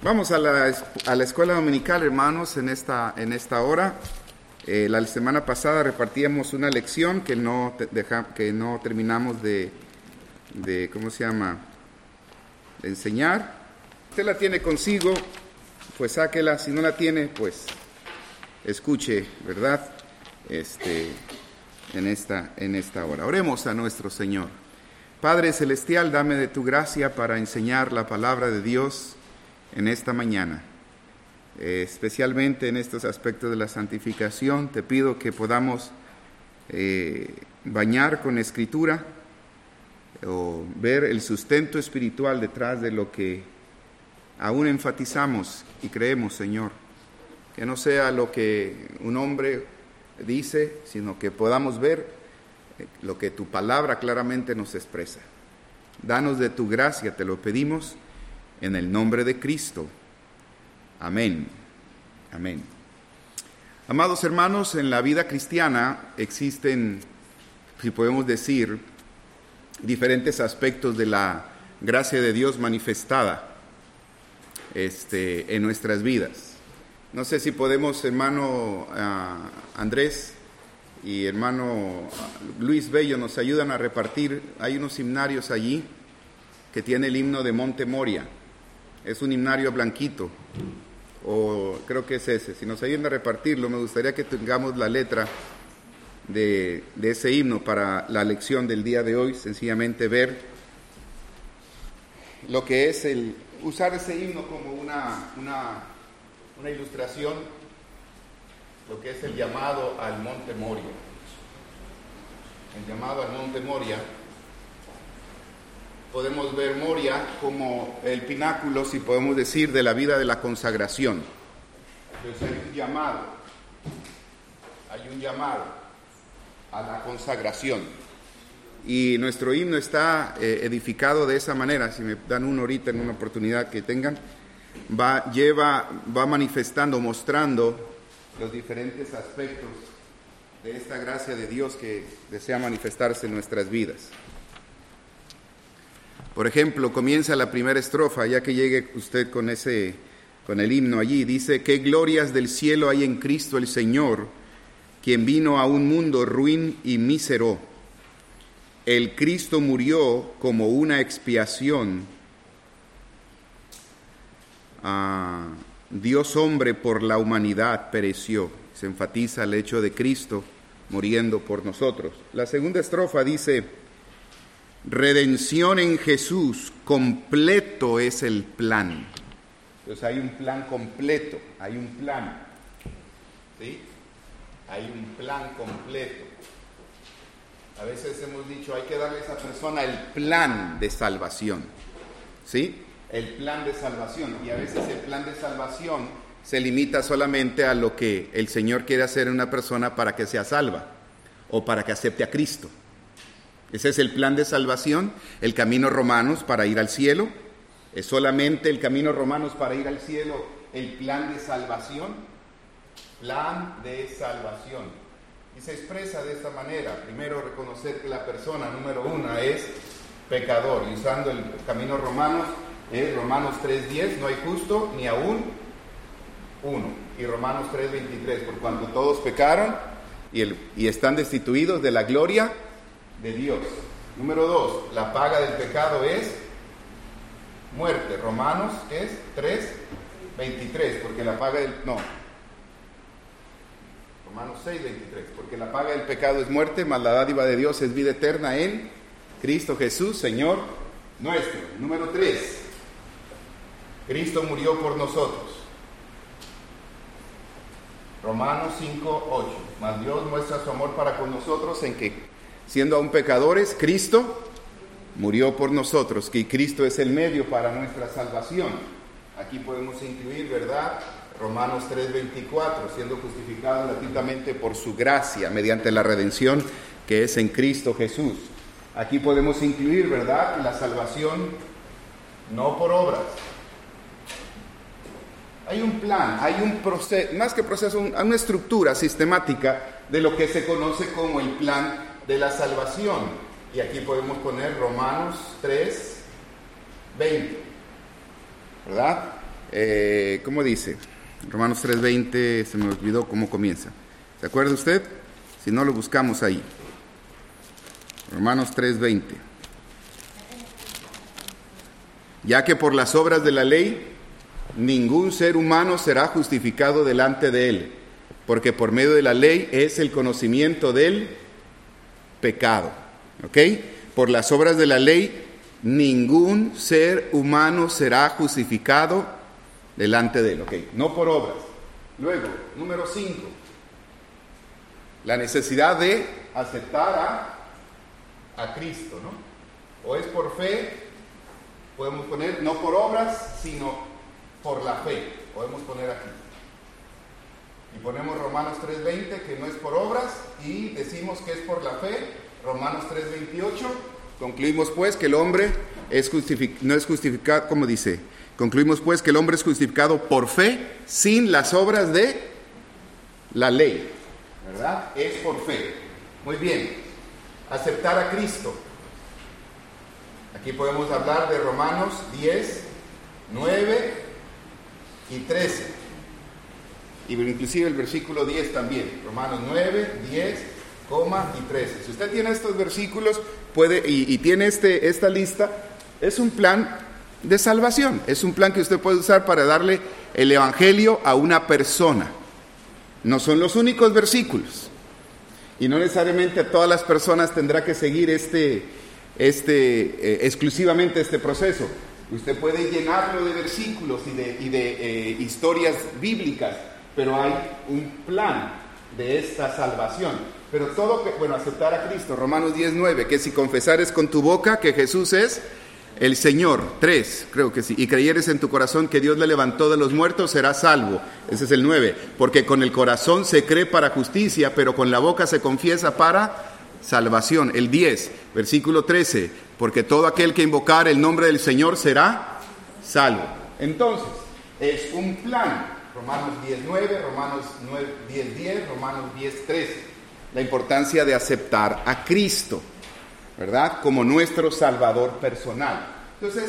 Vamos a la escuela dominical, hermanos, en esta hora. La semana pasada repartíamos una lección que no terminamos de enseñar. Usted la tiene consigo, pues sáquela. Si no la tiene, pues escuche, ¿verdad? En esta hora. Oremos a nuestro Señor. Padre Celestial, dame de tu gracia para enseñar la palabra de Dios en esta mañana, especialmente en estos aspectos de la santificación. Te pido que podamos bañar con escritura o ver el sustento espiritual detrás de lo que aún enfatizamos y creemos, Señor. Que no sea lo que un hombre dice, sino que podamos ver lo que tu palabra claramente nos expresa. Danos de tu gracia, te lo pedimos, en el nombre de Cristo. Amén. Amén. Amados hermanos, en la vida cristiana existen, si podemos decir, diferentes aspectos de la gracia de Dios manifestada en nuestras vidas. No sé si podemos, hermano Andrés y hermano Luis Bello, nos ayudan a repartir. Hay unos himnarios allí que tiene el himno de Monte Moria. Es un himnario blanquito, o creo que es ese. Si nos ayudan a repartirlo, me gustaría que tengamos la letra de ese himno para la lección del día de hoy. Sencillamente ver lo que es usar ese himno como una ilustración, lo que es el llamado al Monte Moria. El llamado al Monte Moria. Podemos ver Moria como el pináculo, si podemos decir, de la vida de la consagración. Entonces hay un llamado a la consagración. Y nuestro himno está edificado de esa manera. Si me dan uno ahorita en una oportunidad que tengan, va manifestando, mostrando los diferentes aspectos de esta gracia de Dios que desea manifestarse en nuestras vidas. Por ejemplo, comienza la primera estrofa, ya que llegue usted con el himno allí. Dice: ¿qué glorias del cielo hay en Cristo el Señor, quien vino a un mundo ruin y mísero? El Cristo murió como una expiación. Dios hombre por la humanidad pereció. Se enfatiza el hecho de Cristo muriendo por nosotros. La segunda estrofa dice: redención en Jesús, completo es el plan. Entonces hay un plan completo, hay un plan, ¿sí? Hay un plan completo. A veces hemos dicho, hay que darle a esa persona el plan de salvación, ¿sí? El plan de salvación. Y a veces el plan de salvación se limita solamente a lo que el Señor quiere hacer en una persona para que sea salva o para que acepte a Cristo. Ese es el plan de salvación, el camino romanos para ir al cielo. ¿Es solamente el camino romanos para ir al cielo el plan de salvación? Plan de salvación. Y se expresa de esta manera. Primero, reconocer que la persona número uno es pecador. Y usando el camino romanos, es Romanos 3:10, no hay justo ni aún uno. Y Romanos 3:23, por cuanto todos pecaron y están destituidos de la gloria de Dios. Número 2, la paga del pecado es muerte. Romanos es 3:23, porque la paga Romanos 6:23, porque la paga del pecado es muerte, mas la dádiva de Dios es vida eterna en Cristo Jesús, Señor nuestro. Número 3, Cristo murió por nosotros. Romanos 5:8, mas Dios muestra su amor para con nosotros en que, siendo aún pecadores, Cristo murió por nosotros, que Cristo es el medio para nuestra salvación. Aquí podemos incluir, ¿verdad? Romanos 3:24, siendo justificados gratuitamente por su gracia, mediante la redención que es en Cristo Jesús. Aquí podemos incluir, ¿verdad?, la salvación no por obras. Hay un plan, hay un proceso, más que proceso, una estructura sistemática de lo que se conoce como el plan de la salvación. Y aquí podemos poner Romanos 3:20, ¿verdad? ¿Cómo dice? Romanos 3:20, se me olvidó cómo comienza. ¿Se acuerda usted? Si no, lo buscamos ahí. Romanos 3:20. Ya que por las obras de la ley, ningún ser humano será justificado delante de él, porque por medio de la ley es el conocimiento del pecado. ¿Ok? Por las obras de la ley, ningún ser humano será justificado delante de él. ¿Ok? No por obras. Luego, número 5. La necesidad de aceptar a Cristo, ¿no? O es por fe, podemos poner, no por obras, sino por la fe. Podemos poner aquí. Y ponemos Romanos 3:20, que no es por obras, y decimos que es por la fe. Romanos 3:28, concluimos pues que el hombre no es justificado, ¿cómo dice? Concluimos pues que el hombre es justificado por fe, sin las obras de la ley, ¿verdad? Es por fe. Muy bien, aceptar a Cristo. Aquí podemos hablar de Romanos 10, 9 y 13. Y inclusive el versículo 10 también. Romanos 9, 10, y 13. Si usted tiene estos versículos y tiene esta lista, es un plan de salvación. Es un plan que usted puede usar para darle el evangelio a una persona. No son los únicos versículos. Y no necesariamente a todas las personas tendrá que seguir exclusivamente este proceso. Usted puede llenarlo de versículos y de historias bíblicas, pero hay un plan de esta salvación. Pero todo, aceptar a Cristo, Romanos 10:9, que si confesares con tu boca que Jesús es el Señor, 3, creo que sí, y creyeres en tu corazón que Dios le levantó de los muertos, serás salvo. Ese es el 9, porque con el corazón se cree para justicia, pero con la boca se confiesa para salvación. El 10, versículo 13, porque todo aquel que invocar el nombre del Señor será salvo. Entonces, es un plan. Romanos 10:9, Romanos 10:10, Romanos 10:13. La importancia de aceptar a Cristo, ¿verdad? Como nuestro Salvador personal. Entonces,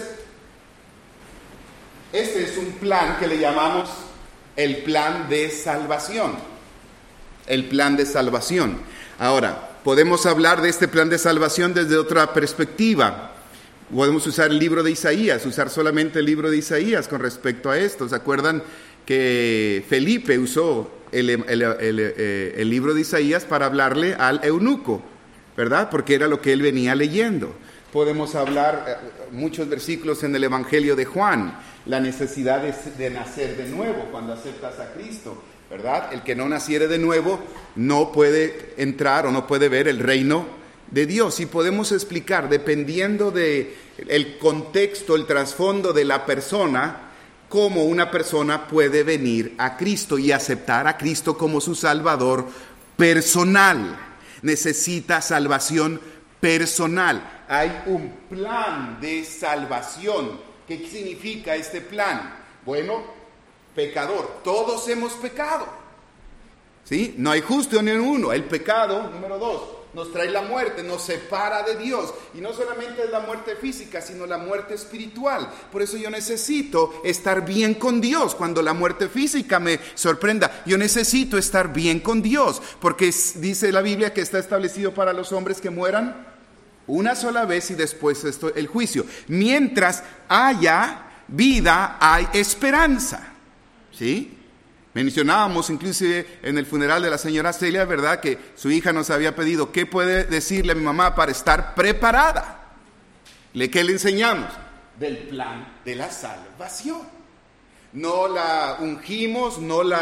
este es un plan que le llamamos el plan de salvación. El plan de salvación. Ahora, podemos hablar de este plan de salvación desde otra perspectiva. Podemos usar el libro de Isaías, usar solamente el libro de Isaías con respecto a esto. ¿Se acuerdan que Felipe usó el libro de Isaías para hablarle al eunuco, ¿verdad? Porque era lo que él venía leyendo. Podemos hablar muchos versículos en el Evangelio de Juan, la necesidad de nacer de nuevo cuando aceptas a Cristo, ¿verdad? El que no naciere de nuevo no puede entrar o no puede ver el reino de Dios. Y podemos explicar, dependiendo del contexto, el trasfondo de la persona, cómo una persona puede venir a Cristo y aceptar a Cristo como su Salvador personal. Necesita salvación personal. Hay un plan de salvación. ¿Qué significa este plan? Bueno, pecador. Todos hemos pecado. ¿Sí? No hay justo ni uno. El pecado, número 2, nos trae la muerte, nos separa de Dios. Y no solamente es la muerte física, sino la muerte espiritual. Por eso yo necesito estar bien con Dios. Cuando la muerte física me sorprenda, yo necesito estar bien con Dios. Porque dice la Biblia que está establecido para los hombres que mueran una sola vez y después el juicio. Mientras haya vida, hay esperanza. ¿Sí? Mencionábamos inclusive en el funeral de la señora Celia, ¿verdad? Que su hija nos había pedido, ¿qué puede decirle a mi mamá para estar preparada? ¿Qué le enseñamos? Del plan de la salvación. No la ungimos,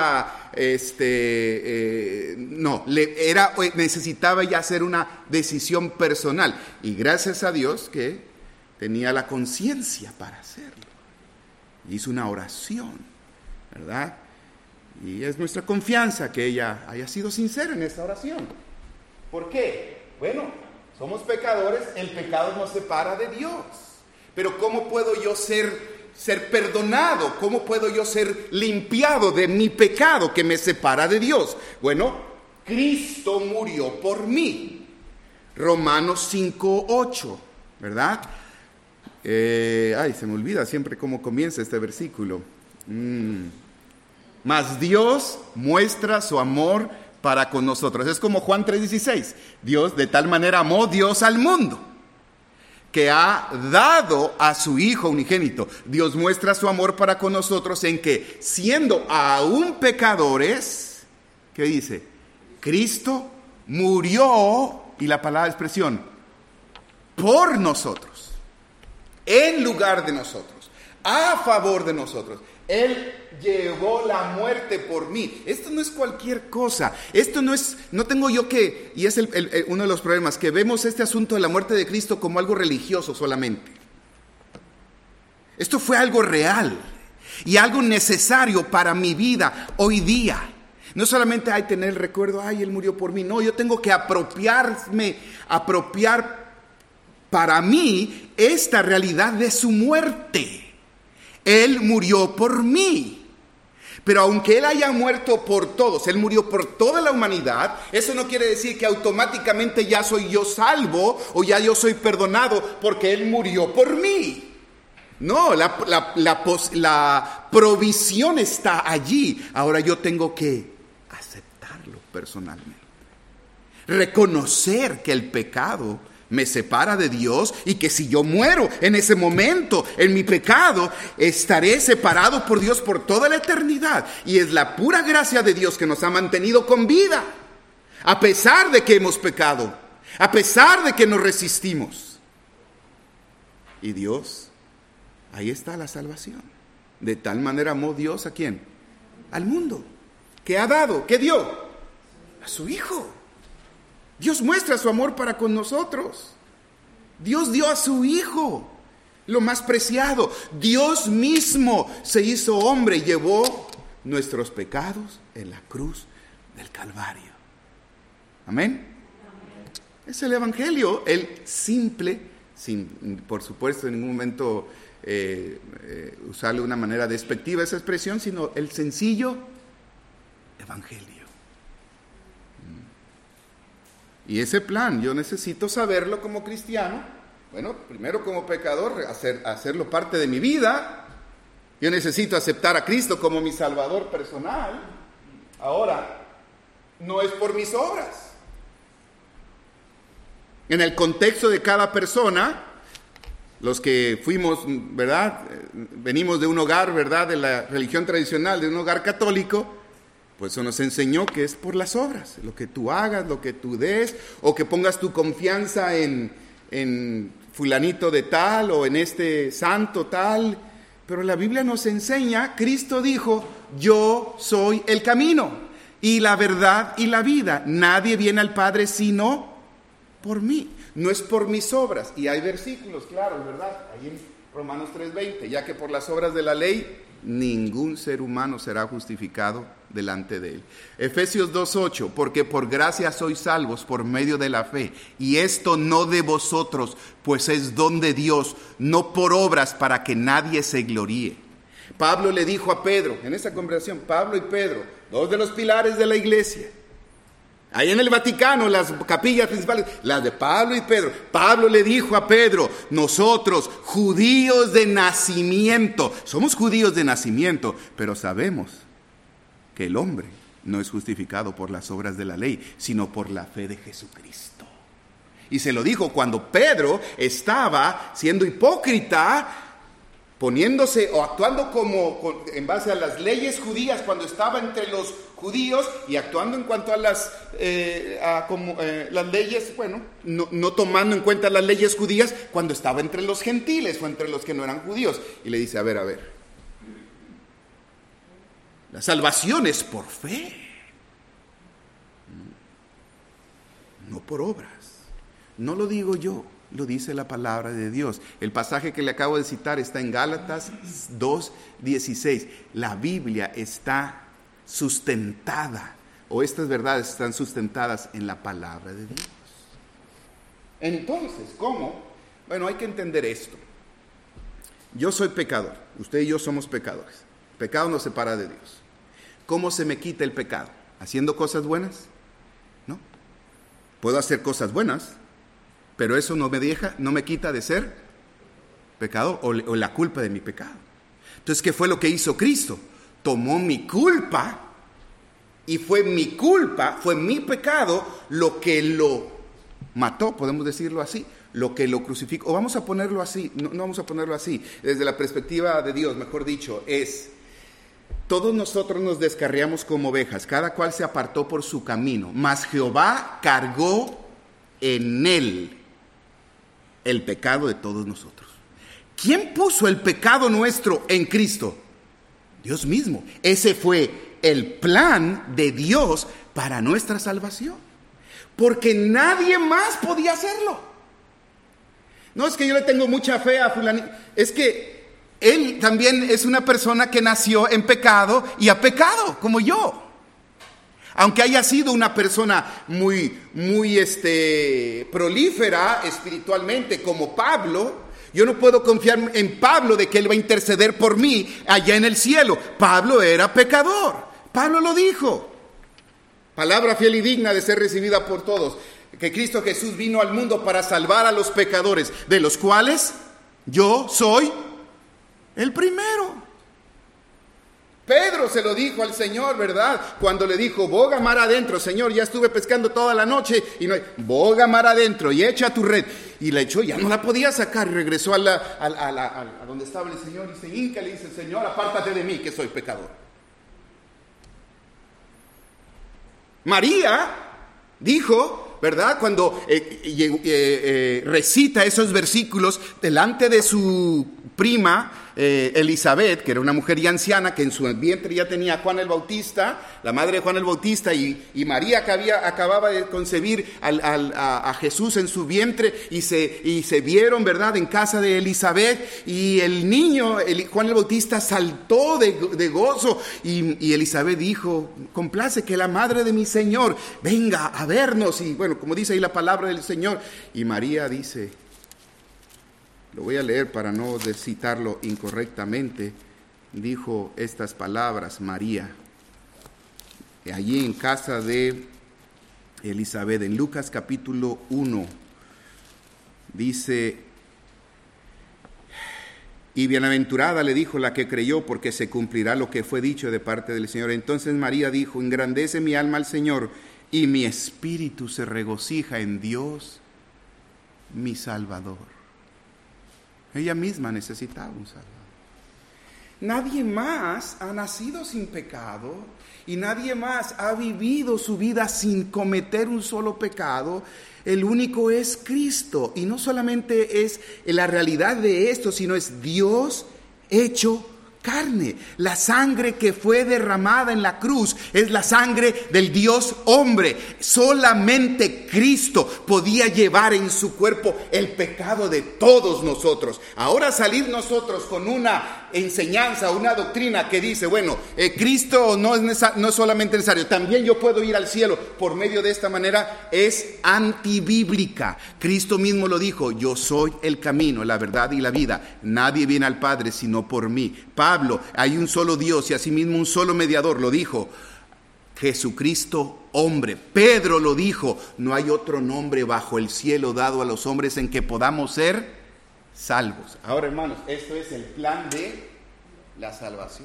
necesitaba ya hacer una decisión personal. Y gracias a Dios que tenía la conciencia para hacerlo. Hizo una oración, ¿verdad? Y es nuestra confianza que ella haya sido sincera en esta oración. ¿Por qué? Bueno, somos pecadores, el pecado nos separa de Dios. Pero ¿cómo puedo yo ser perdonado? ¿Cómo puedo yo ser limpiado de mi pecado que me separa de Dios? Bueno, Cristo murió por mí. Romanos 5:8, ¿verdad? Se me olvida siempre cómo comienza este versículo. Mas Dios muestra su amor para con nosotros. Es como Juan 3:16. Dios, de tal manera amó Dios al mundo, que ha dado a su Hijo unigénito. Dios muestra su amor para con nosotros en que, siendo aún pecadores, ¿qué dice? Cristo murió, y la palabra de expresión, por nosotros, en lugar de nosotros, a favor de nosotros. Él llevó la muerte por mí. Esto no es cualquier cosa. Esto no tengo yo que, y es uno de los problemas, que vemos este asunto de la muerte de Cristo como algo religioso solamente. Esto fue algo real y algo necesario para mi vida hoy día. No solamente hay tener el recuerdo, ay, Él murió por mí. No, yo tengo que apropiar para mí esta realidad de su muerte. Él murió por mí. Pero aunque Él haya muerto por todos, Él murió por toda la humanidad, eso no quiere decir que automáticamente ya soy yo salvo o ya yo soy perdonado porque Él murió por mí. No, la provisión está allí. Ahora yo tengo que aceptarlo personalmente. Reconocer que el pecado me separa de Dios y que si yo muero en ese momento, en mi pecado, estaré separado por Dios por toda la eternidad. Y es la pura gracia de Dios que nos ha mantenido con vida, a pesar de que hemos pecado, a pesar de que nos resistimos. Y Dios, ahí está la salvación. De tal manera amó Dios ¿a quién? Al mundo. ¿Qué ha dado? ¿Qué dio? A su Hijo. Dios muestra su amor para con nosotros. Dios dio a su Hijo, lo más preciado. Dios mismo se hizo hombre y llevó nuestros pecados en la cruz del Calvario. Amén. Es el Evangelio, el simple, sin por supuesto en ningún momento usarle de una manera despectiva esa expresión, sino el sencillo Evangelio. Y ese plan, yo necesito saberlo como cristiano. Bueno, primero como pecador, hacerlo parte de mi vida. Yo necesito aceptar a Cristo como mi Salvador personal. Ahora, no es por mis obras. En el contexto de cada persona, los que fuimos, ¿verdad? Venimos de un hogar, ¿verdad? De la religión tradicional, de un hogar católico. Pues eso nos enseñó que es por las obras, lo que tú hagas, lo que tú des, o que pongas tu confianza en fulanito de tal, o en este santo tal. Pero la Biblia nos enseña, Cristo dijo, yo soy el camino, y la verdad y la vida. Nadie viene al Padre sino por mí. No es por mis obras. Y hay versículos, claro, ¿verdad? Ahí en Romanos 3:20, ya que por las obras de la ley, ningún ser humano será justificado delante de él. Efesios 2:8, porque por gracia sois salvos por medio de la fe, y esto no de vosotros, pues es don de Dios, no por obras para que nadie se gloríe. Pablo le dijo a Pedro, en esa conversación, Pablo y Pedro, dos de los pilares de la iglesia, ahí en el Vaticano, las capillas principales, las de Pablo y Pedro. Pablo le dijo a Pedro, nosotros, judíos de nacimiento, somos judíos de nacimiento, pero sabemos que el hombre no es justificado por las obras de la ley, sino por la fe de Jesucristo. Y se lo dijo cuando Pedro estaba siendo hipócrita, poniéndose o actuando en base a las leyes judías cuando estaba entre los judíos y actuando en cuanto a las leyes, bueno, no tomando en cuenta las leyes judías cuando estaba entre los gentiles o entre los que no eran judíos. Y le dice, a ver, la salvación es por fe, no por obras. No lo digo yo, lo dice la palabra de Dios. El pasaje que le acabo de citar está en Gálatas 2:16. La Biblia está sustentada, o estas verdades están sustentadas en la palabra de Dios. Entonces, ¿cómo? Bueno, hay que entender esto. Yo soy pecador, usted y yo somos pecadores. El pecado nos separa de Dios. ¿Cómo se me quita el pecado? ¿Haciendo cosas buenas? No. Puedo hacer cosas buenas, pero eso no me quita de ser pecador o la culpa de mi pecado. Entonces, ¿qué fue lo que hizo Cristo? Tomó mi culpa y fue mi culpa, fue mi pecado lo que lo mató, podemos decirlo así, lo que lo crucificó. O vamos a ponerlo así, no vamos a ponerlo así, desde la perspectiva de Dios, mejor dicho, es: todos nosotros nos descarriamos como ovejas, cada cual se apartó por su camino, mas Jehová cargó en él el pecado de todos nosotros. ¿Quién puso el pecado nuestro en Cristo? Dios mismo. Ese fue el plan de Dios para nuestra salvación, porque nadie más podía hacerlo. No es que yo le tengo mucha fe a fulanito, es que él también es una persona que nació en pecado y ha pecado, como yo. Aunque haya sido una persona muy prolífera espiritualmente, como Pablo, yo no puedo confiar en Pablo de que él va a interceder por mí allá en el cielo. Pablo era pecador. Pablo lo dijo. Palabra fiel y digna de ser recibida por todos. Que Cristo Jesús vino al mundo para salvar a los pecadores, de los cuales yo soy el primero. Pedro se lo dijo al Señor, ¿verdad? Cuando le dijo: boga mar adentro, Señor, ya estuve pescando toda la noche y no hay. Boga mar adentro y echa tu red. Y la echó, ya no la podía sacar, y regresó a donde estaba el Señor y se hinca y le dice: Señor, apártate de mí, que soy pecador. María dijo, ¿verdad? Cuando recita esos versículos delante de su prima Elizabeth, que era una mujer ya anciana, que en su vientre ya tenía a Juan el Bautista, la madre de Juan el Bautista, y María que acababa de concebir a Jesús en su vientre, y se vieron, ¿verdad?, en casa de Elizabeth, y el niño, Juan el Bautista, saltó de gozo, y Elizabeth dijo: complace que la madre de mi Señor venga a vernos. Y bueno, como dice ahí la palabra del Señor, y María dice, lo voy a leer para no citarlo incorrectamente, dijo estas palabras María, allí en casa de Elizabeth, en Lucas capítulo 1, dice: y bienaventurada, le dijo, la que creyó, porque se cumplirá lo que fue dicho de parte del Señor. Entonces María dijo: engrandece mi alma al Señor, y mi espíritu se regocija en Dios, mi Salvador. Ella misma necesitaba un Salvador. Nadie más ha nacido sin pecado y nadie más ha vivido su vida sin cometer un solo pecado. El único es Cristo, y no solamente es la realidad de esto, sino es Dios hecho carne. La sangre que fue derramada en la cruz es la sangre del Dios hombre. Solamente Cristo podía llevar en su cuerpo el pecado de todos nosotros. Ahora salir nosotros con una enseñanza, una doctrina que dice: bueno, Cristo no es solamente necesario, también yo puedo ir al cielo por medio de esta manera, es antibíblica. Cristo mismo lo dijo: yo soy el camino, la verdad y la vida. Nadie viene al Padre sino por mí. Pablo: hay un solo Dios y asimismo un solo mediador, lo dijo Jesucristo hombre. Pedro lo dijo: no hay otro nombre bajo el cielo dado a los hombres en que podamos ser salvos. Ahora, hermanos, esto es el plan de la salvación,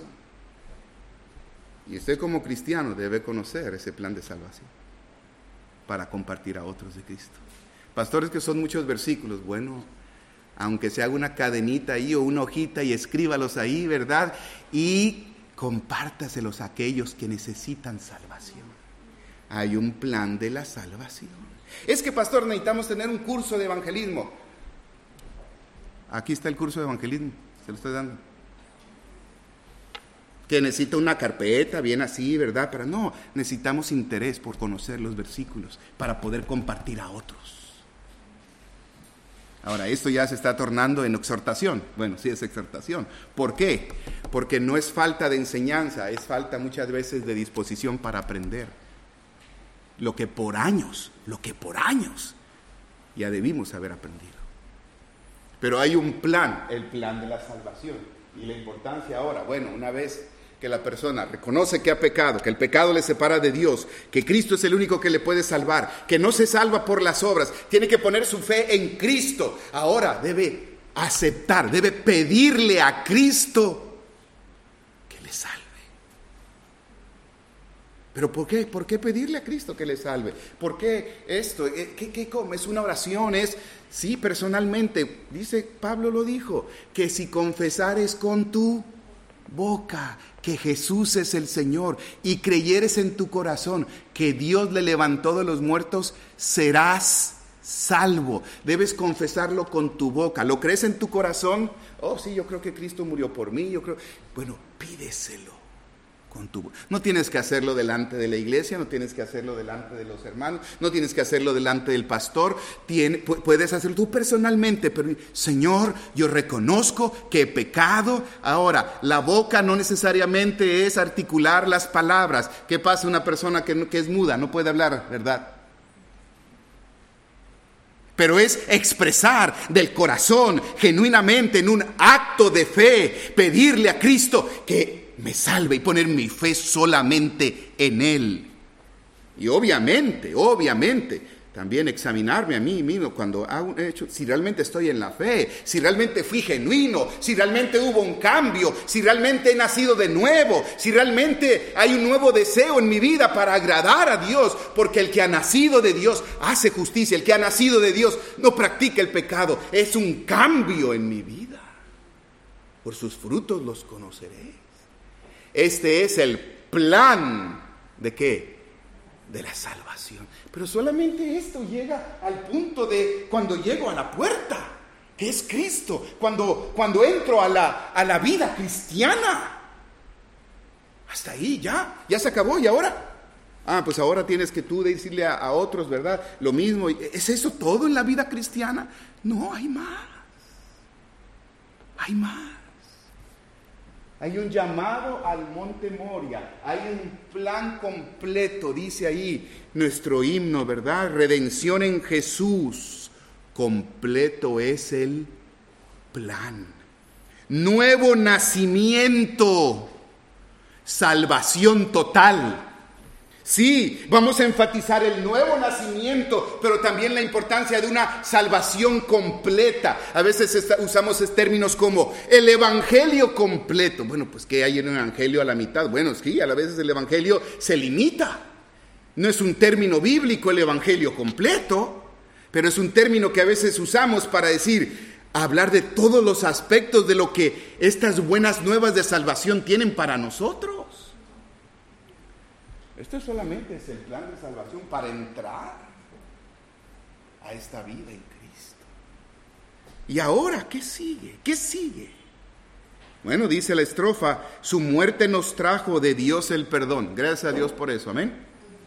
y usted como cristiano debe conocer ese plan de salvación para compartir a otros de Cristo. Pastores, que son muchos versículos. Bueno, aunque se haga una cadenita ahí o una hojita y escríbalos ahí, ¿verdad? Y compártaselos a aquellos que necesitan salvación. Hay un plan de la salvación. Es que, pastor, necesitamos tener un curso de evangelismo. Aquí está el curso de evangelismo, se lo estoy dando. Que necesita una carpeta bien así, ¿verdad? Pero no, necesitamos interés por conocer los versículos para poder compartir a otros. Ahora, esto ya se está tornando en exhortación. Bueno, sí es exhortación. ¿Por qué? Porque no es falta de enseñanza, es falta muchas veces de disposición para aprender. Lo que por años ya debimos haber aprendido. Pero hay un plan, el plan de la salvación. Y la importancia ahora, bueno, una vez que la persona reconoce que ha pecado, que el pecado le separa de Dios, que Cristo es el único que le puede salvar, que no se salva por las obras, tiene que poner su fe en Cristo. Ahora debe aceptar, debe pedirle a Cristo Pero ¿por qué? ¿Por qué pedirle a Cristo que le salve? ¿Por qué esto? ¿Cómo? ¿Es una oración? Sí, personalmente, dice, Pablo lo dijo, que si confesares con tu boca que Jesús es el Señor y creyeres en tu corazón que Dios le levantó de los muertos, serás salvo. Debes confesarlo con tu boca. ¿Lo crees en tu corazón? Oh, sí, yo creo que Cristo murió por mí. Bueno, pídeselo. No tienes que hacerlo delante de la iglesia, no tienes que hacerlo delante de los hermanos, no tienes que hacerlo delante del pastor. Puedes hacerlo tú personalmente, pero Señor, yo reconozco que he pecado. Ahora, la boca no necesariamente es articular las palabras. ¿Qué pasa una persona que es muda? No puede hablar, ¿verdad? Pero es expresar del corazón, genuinamente, en un acto de fe, pedirle a Cristo que me salve y poner mi fe solamente en Él. Y obviamente, también examinarme a mí mismo cuando hago hecho, si realmente estoy en la fe, si realmente fui genuino, si realmente hubo un cambio, si realmente he nacido de nuevo, si realmente hay un nuevo deseo en mi vida para agradar a Dios, porque el que ha nacido de Dios hace justicia, el que ha nacido de Dios no practica el pecado, es un cambio en mi vida. Por sus frutos los conoceréis. Este es el plan ¿de qué? De la salvación. Pero solamente esto llega al punto de cuando llego a la puerta, que es Cristo, cuando entro a la vida cristiana. Hasta ahí ya se acabó. ¿Y ahora? Pues ahora tienes que tú decirle a otros, ¿verdad? Lo mismo. ¿Es eso todo en la vida cristiana? No, hay más. Hay más. Hay un llamado al Monte Moria, hay un plan completo, dice ahí nuestro himno, ¿verdad? Redención en Jesús, completo es el plan. Nuevo nacimiento, salvación total. Sí, vamos a enfatizar el nuevo nacimiento, pero también la importancia de una salvación completa. A veces usamos términos como el evangelio completo. Bueno, pues ¿qué hay en un evangelio a la mitad? Bueno, sí, a veces el evangelio se limita. No es un término bíblico el evangelio completo, pero es un término que a veces usamos para hablar de todos los aspectos de lo que estas buenas nuevas de salvación tienen para nosotros. Esto solamente es el plan de salvación para entrar a esta vida en Cristo. ¿Y ahora qué sigue? ¿Qué sigue? Bueno, dice la estrofa, su muerte nos trajo de Dios el perdón. Gracias a Dios por eso, amén.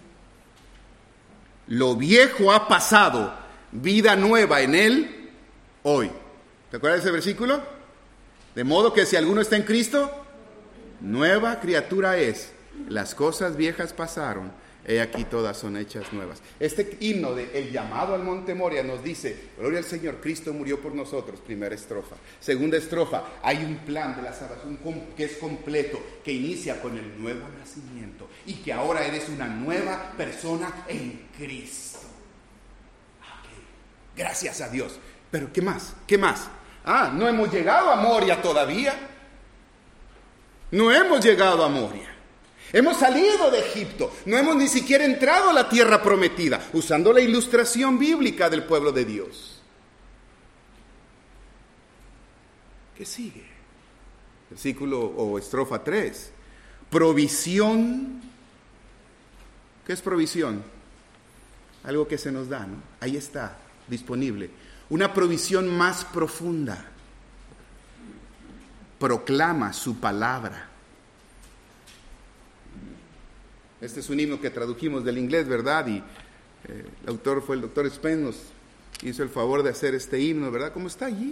Lo viejo ha pasado, vida nueva en Él hoy. ¿Te acuerdas de ese versículo? De modo que si alguno está en Cristo, nueva criatura es. Las cosas viejas pasaron, he aquí todas son hechas nuevas. Este himno de El llamado al Monte Moria nos dice, gloria al Señor, Cristo murió por nosotros, primera estrofa. Segunda estrofa, hay un plan de la salvación que es completo, que inicia con el nuevo nacimiento y que ahora eres una nueva persona en Cristo. Okay. Gracias a Dios. Pero ¿qué más? ¿Qué más? No hemos llegado a Moria todavía. No hemos llegado a Moria. Hemos salido de Egipto, no hemos ni siquiera entrado a la tierra prometida, usando la ilustración bíblica del pueblo de Dios. ¿Qué sigue? Versículo o estrofa 3. Provisión. ¿Qué es provisión? Algo que se nos da, ¿no? Ahí está, disponible. Una provisión más profunda. Proclama su palabra. Este es un himno que tradujimos del inglés, ¿verdad? Y el autor fue el doctor Spence, nos hizo el favor de hacer este himno, ¿verdad? ¿Cómo está allí?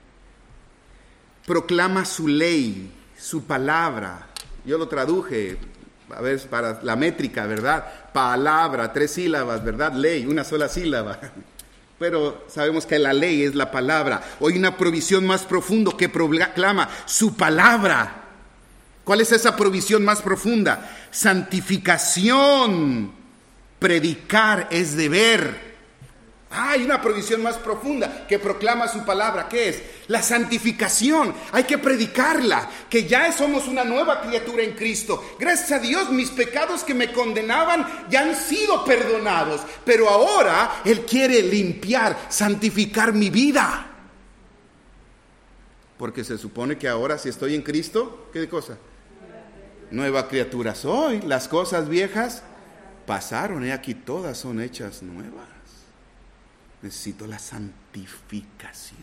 Proclama su ley, su palabra. Yo lo traduje, a ver, para la métrica, ¿verdad? Palabra, 3 sílabas, ¿verdad? Ley, una sola sílaba. Pero sabemos que la ley es la palabra. Hoy una provisión más profunda que proclama su palabra. ¿Cuál es esa provisión más profunda? Santificación. Predicar es deber. Hay una provisión más profunda que proclama su palabra. ¿Qué es? La santificación. Hay que predicarla, que ya somos una nueva criatura en Cristo. Gracias a Dios, mis pecados que me condenaban ya han sido perdonados. Pero ahora Él quiere limpiar, santificar mi vida. Porque se supone que ahora, si estoy en Cristo, ¿qué cosa? Nueva criatura soy. Las cosas viejas pasaron, y aquí todas son hechas nuevas. Necesito la santificación.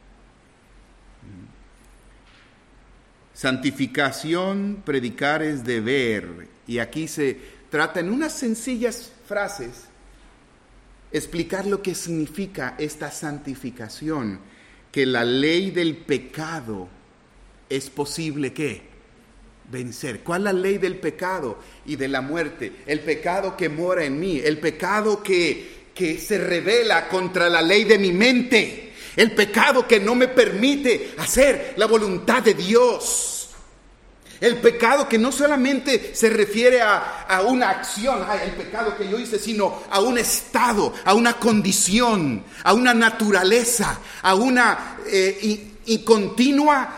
Santificación, predicar es deber. Y aquí se trata en unas sencillas frases explicar lo que significa esta santificación. Que la ley del pecado es posible, ¿qué? Vencer. ¿Cuál es la ley del pecado y de la muerte? El pecado que mora en mí, el pecado que se rebela contra la ley de mi mente, el pecado que no me permite hacer la voluntad de Dios, el pecado que no solamente se refiere a una acción, el pecado que yo hice, sino a un estado, a una condición, a una naturaleza, a una y continua,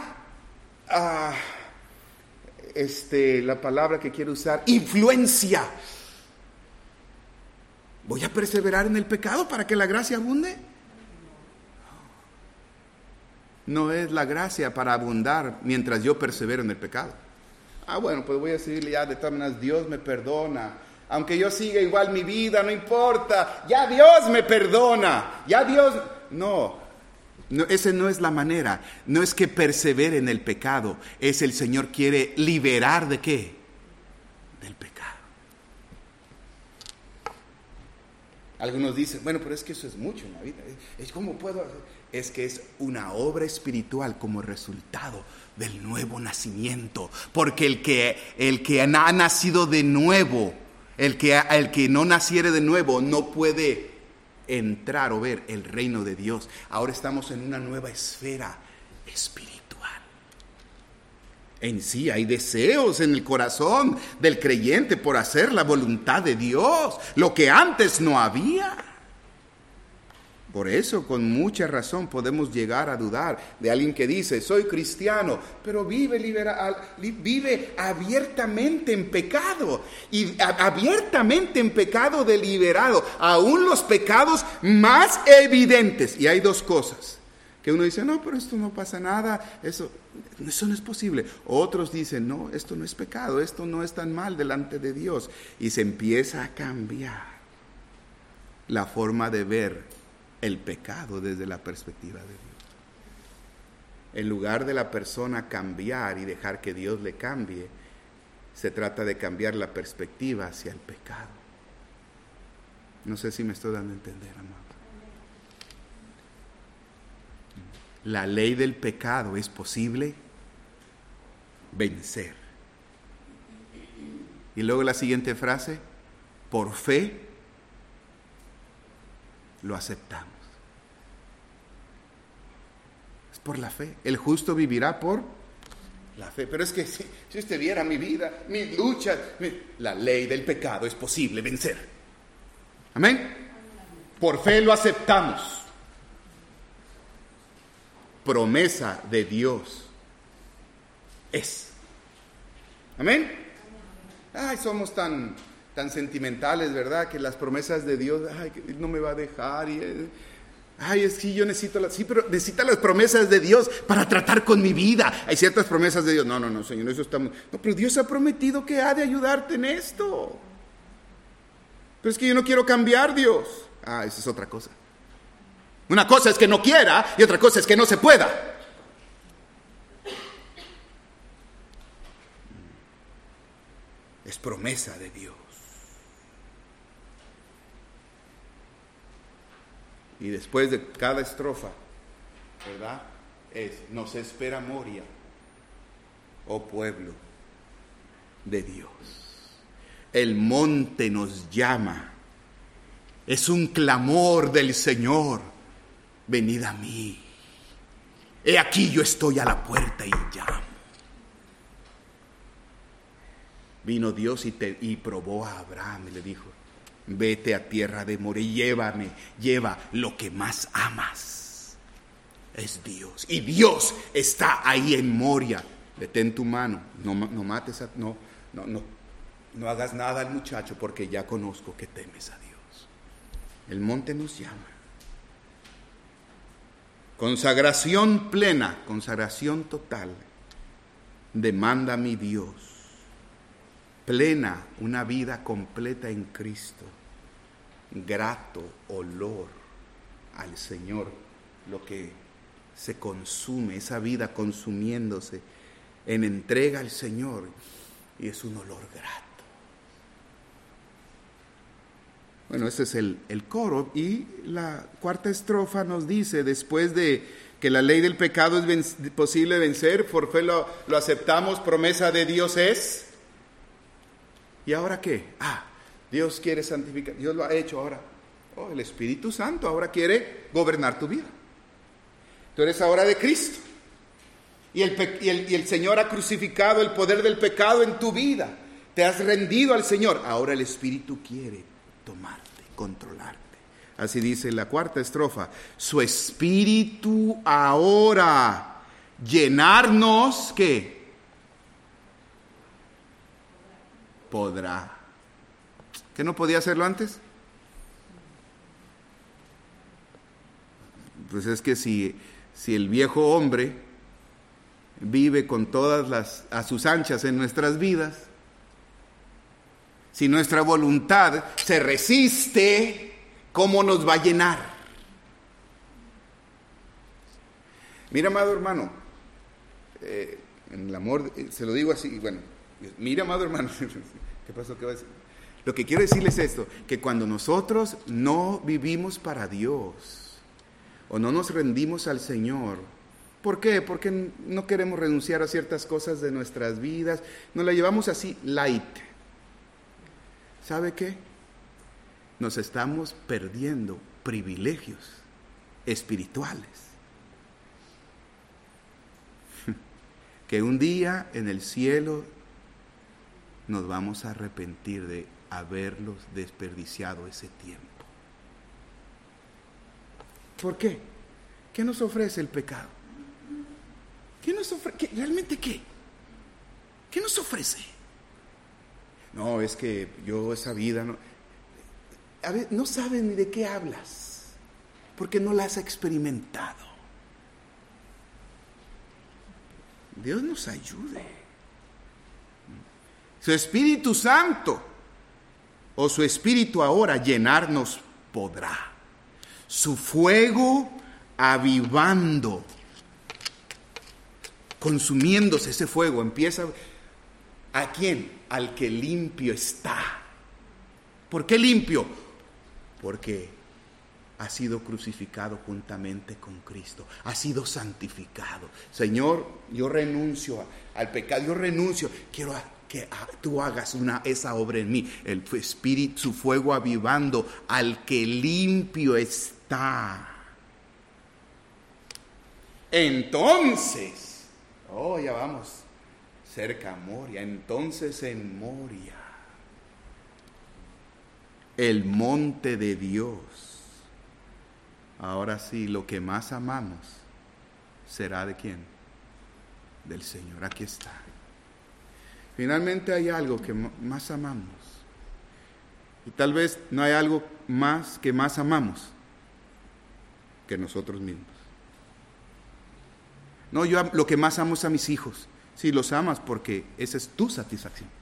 la palabra que quiero usar, influencia. ¿Voy a perseverar en el pecado para que la gracia abunde? No es la gracia para abundar mientras yo persevero en el pecado. Bueno, pues voy a seguirle ya, de todas maneras Dios me perdona. Aunque yo siga igual mi vida, no importa. Ya Dios me perdona. Ya Dios... No, esa no es la manera. No es que persevere en el pecado. Es el Señor quiere liberar ¿de qué? Del pecado. Algunos dicen, bueno, pero es que eso es mucho en la vida. ¿Cómo puedo hacer? Es que es una obra espiritual como resultado del nuevo nacimiento. Porque el que ha nacido de nuevo, el que no naciere de nuevo, no puede entrar o ver el reino de Dios. Ahora estamos en una nueva esfera espiritual. En sí hay deseos en el corazón del creyente por hacer la voluntad de Dios, lo que antes no había. Por eso, con mucha razón, podemos llegar a dudar de alguien que dice, soy cristiano, pero vive abiertamente en pecado, y abiertamente en pecado deliberado, aún los pecados más evidentes. Y hay dos cosas, que uno dice, no, pero esto no pasa nada, eso no es posible. Otros dicen, no, esto no es pecado, esto no es tan mal delante de Dios. Y se empieza a cambiar la forma de ver el pecado desde la perspectiva de Dios. En lugar de la persona cambiar y dejar que Dios le cambie, se trata de cambiar la perspectiva hacia el pecado. No sé si me estoy dando a entender, amado. La ley del pecado es posible vencer. Y luego la siguiente frase, por fe lo aceptamos. Es por la fe. El justo vivirá por la fe. Pero es que si usted viera mi vida, mi lucha, la ley del pecado es posible vencer. Amén. Por fe lo aceptamos. Promesa de Dios es. Amén. Somos tan sentimentales, ¿verdad? Que las promesas de Dios, que no me va a dejar. Es que yo necesito pero necesita las promesas de Dios para tratar con mi vida. Hay ciertas promesas de Dios. No, Señor, eso estamos. No, pero Dios ha prometido que ha de ayudarte en esto. Pero es que yo no quiero cambiar, Dios. Esa es otra cosa. Una cosa es que no quiera y otra cosa es que no se pueda. Es promesa de Dios. Y después de cada estrofa, ¿verdad? Nos espera Moria, oh pueblo de Dios. El monte nos llama. Es un clamor del Señor. Venid a mí. He aquí yo estoy a la puerta y llamo. Vino Dios y probó a Abraham y le dijo, Vete a tierra de Moria, lleva lo que más amas. Es Dios. Y Dios está ahí en Moria. Detén tu mano. No mates no hagas nada al muchacho, porque ya conozco que temes a Dios. El monte nos llama. Consagración plena, consagración total. Demanda mi Dios. Plena, una vida completa en Cristo. Grato olor al Señor. Lo que se consume, esa vida consumiéndose en entrega al Señor. Y es un olor grato. Bueno, ese es el coro. Y la cuarta estrofa nos dice, después de que la ley del pecado es posible vencer, por fe lo aceptamos, promesa de Dios es. ¿Y ahora qué? Dios quiere santificar, Dios lo ha hecho ahora. El Espíritu Santo ahora quiere gobernar tu vida. Tú eres ahora de Cristo. Y el Señor ha crucificado el poder del pecado en tu vida. Te has rendido al Señor. Ahora el Espíritu quiere tomarte, controlarte. Así dice la cuarta estrofa. Su Espíritu ahora llenarnos, ¿qué? Podrá. ¿Que no podía hacerlo antes? Pues es que si el viejo hombre vive con todas a sus anchas en nuestras vidas, si nuestra voluntad se resiste, ¿cómo nos va a llenar? Mira, amado hermano, en el amor, se lo digo así, bueno, mira, amado hermano, ¿qué pasó? ¿Qué va a decir? Lo que quiero decirles es esto, que cuando nosotros no vivimos para Dios, o no nos rendimos al Señor, ¿por qué? Porque no queremos renunciar a ciertas cosas de nuestras vidas, nos la llevamos así, light. ¿Sabe qué? Nos estamos perdiendo privilegios espirituales. Que un día en el cielo nos vamos a arrepentir de haberlos desperdiciado ese tiempo. ¿Por qué? ¿Qué nos ofrece el pecado? ¿Qué nos ofrece? ¿Realmente qué? ¿Qué nos ofrece? No, es que yo esa vida no... A ver, no sabes ni de qué hablas, porque no la has experimentado. Dios nos ayude. Su Espíritu Santo o su Espíritu ahora llenarnos podrá. Su fuego avivando, consumiéndose ese fuego, empieza... ¿A quién? Al que limpio está. ¿Por qué limpio? Porque ha sido crucificado juntamente con Cristo, ha sido santificado. Señor, yo renuncio al pecado, yo renuncio, quiero que tú hagas esa obra en mí. El Espíritu, su fuego avivando al que limpio está. Entonces, ya vamos cerca a Moria. Entonces en Moria, el monte de Dios, ahora sí, lo que más amamos será ¿de quién? Del Señor. Aquí está. Finalmente hay algo que más amamos, y tal vez no hay algo más que más amamos que nosotros mismos. No, yo lo que más amo es a mis hijos. Sí, los amas porque esa es tu satisfacción.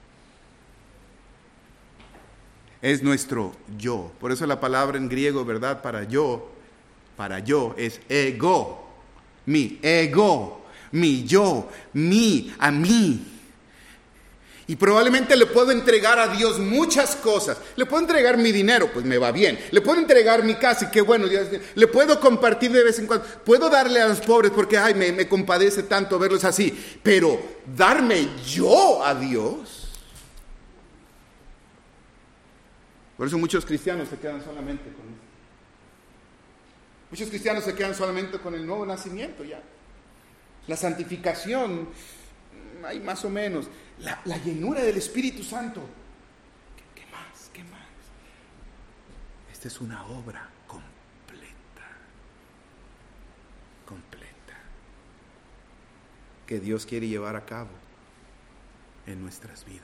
Es nuestro yo. Por eso la palabra en griego, ¿verdad? Para yo es ego. Mi ego, mi yo, a mí. Y probablemente le puedo entregar a Dios muchas cosas. Le puedo entregar mi dinero, pues me va bien. Le puedo entregar mi casa, y qué bueno. Le puedo compartir de vez en cuando. Puedo darle a los pobres porque me compadece tanto verlos así. Pero darme yo a Dios. Por eso muchos cristianos se quedan solamente con eso. Muchos cristianos se quedan solamente con el nuevo nacimiento ya. La santificación, hay más o menos. La llenura del Espíritu Santo. ¿Qué más? Esta es una obra completa. Que Dios quiere llevar a cabo en nuestras vidas.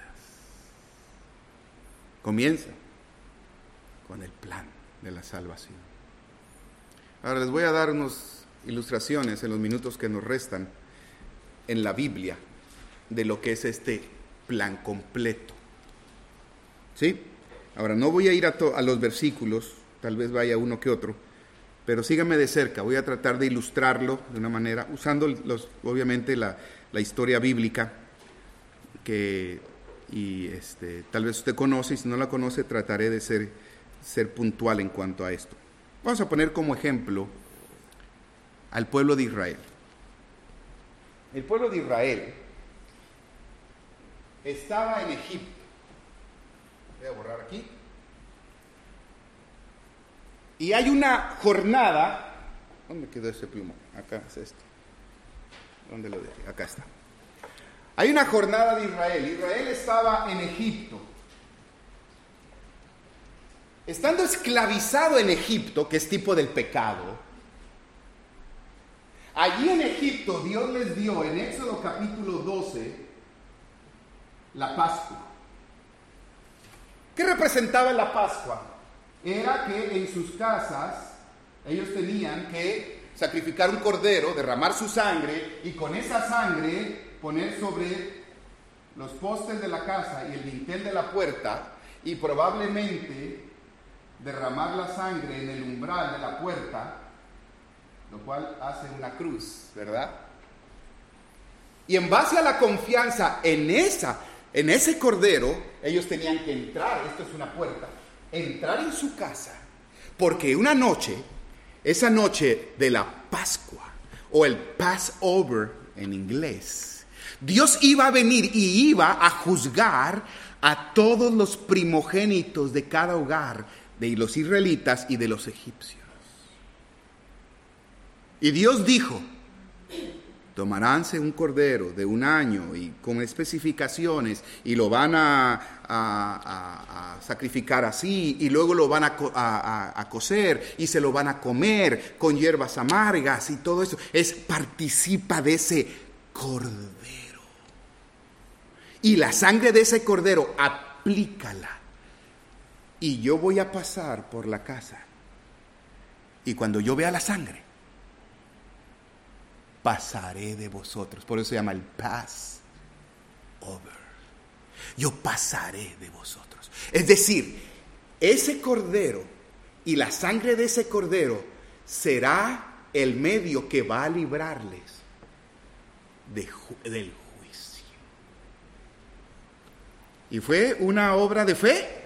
Comienza con el plan de la salvación. Ahora les voy a dar unas ilustraciones en los minutos que nos restan en la Biblia de lo que es este plan completo. ¿Sí? Ahora no voy a ir a los versículos, tal vez vaya uno que otro, pero síganme de cerca. Voy a tratar de ilustrarlo de una manera, usando obviamente la historia bíblica tal vez usted conoce, y si no la conoce trataré de ser puntual en cuanto a esto. Vamos a poner como ejemplo al pueblo de Israel. El pueblo de Israel estaba en Egipto. Voy a borrar aquí. Y hay una jornada. ¿Dónde quedó ese plumón? Acá es esto. ¿Dónde lo dejé? Acá está. Hay una jornada de Israel. Israel estaba en Egipto. Estando esclavizado en Egipto, que es tipo del pecado, allí en Egipto Dios les dio, en Éxodo capítulo 12, la Pascua. ¿Qué representaba la Pascua? Era que en sus casas ellos tenían que sacrificar un cordero, derramar su sangre y con esa sangre poner sobre los postes de la casa y el dintel de la puerta y probablemente derramar la sangre en el umbral de la puerta, lo cual hace una cruz, ¿verdad? Y en base a la confianza en ese cordero, ellos tenían que entrar, esto es una puerta, entrar en su casa, porque una noche, esa noche de la Pascua, o el Passover en inglés, Dios iba a venir y iba a juzgar a todos los primogénitos de cada hogar, de los israelitas y de los egipcios. Y Dios dijo, tomaránse un cordero de un año y con especificaciones y lo van a sacrificar así y luego lo van a cocer y se lo van a comer con hierbas amargas y todo eso. Participa de ese cordero. Y la sangre de ese cordero, aplícala. Y yo voy a pasar por la casa. Y cuando yo vea la sangre, pasaré de vosotros. Por eso se llama el Passover. Yo pasaré de vosotros. Es decir, ese cordero y la sangre de ese cordero será el medio que va a librarles del juicio. Y fue una obra de fe.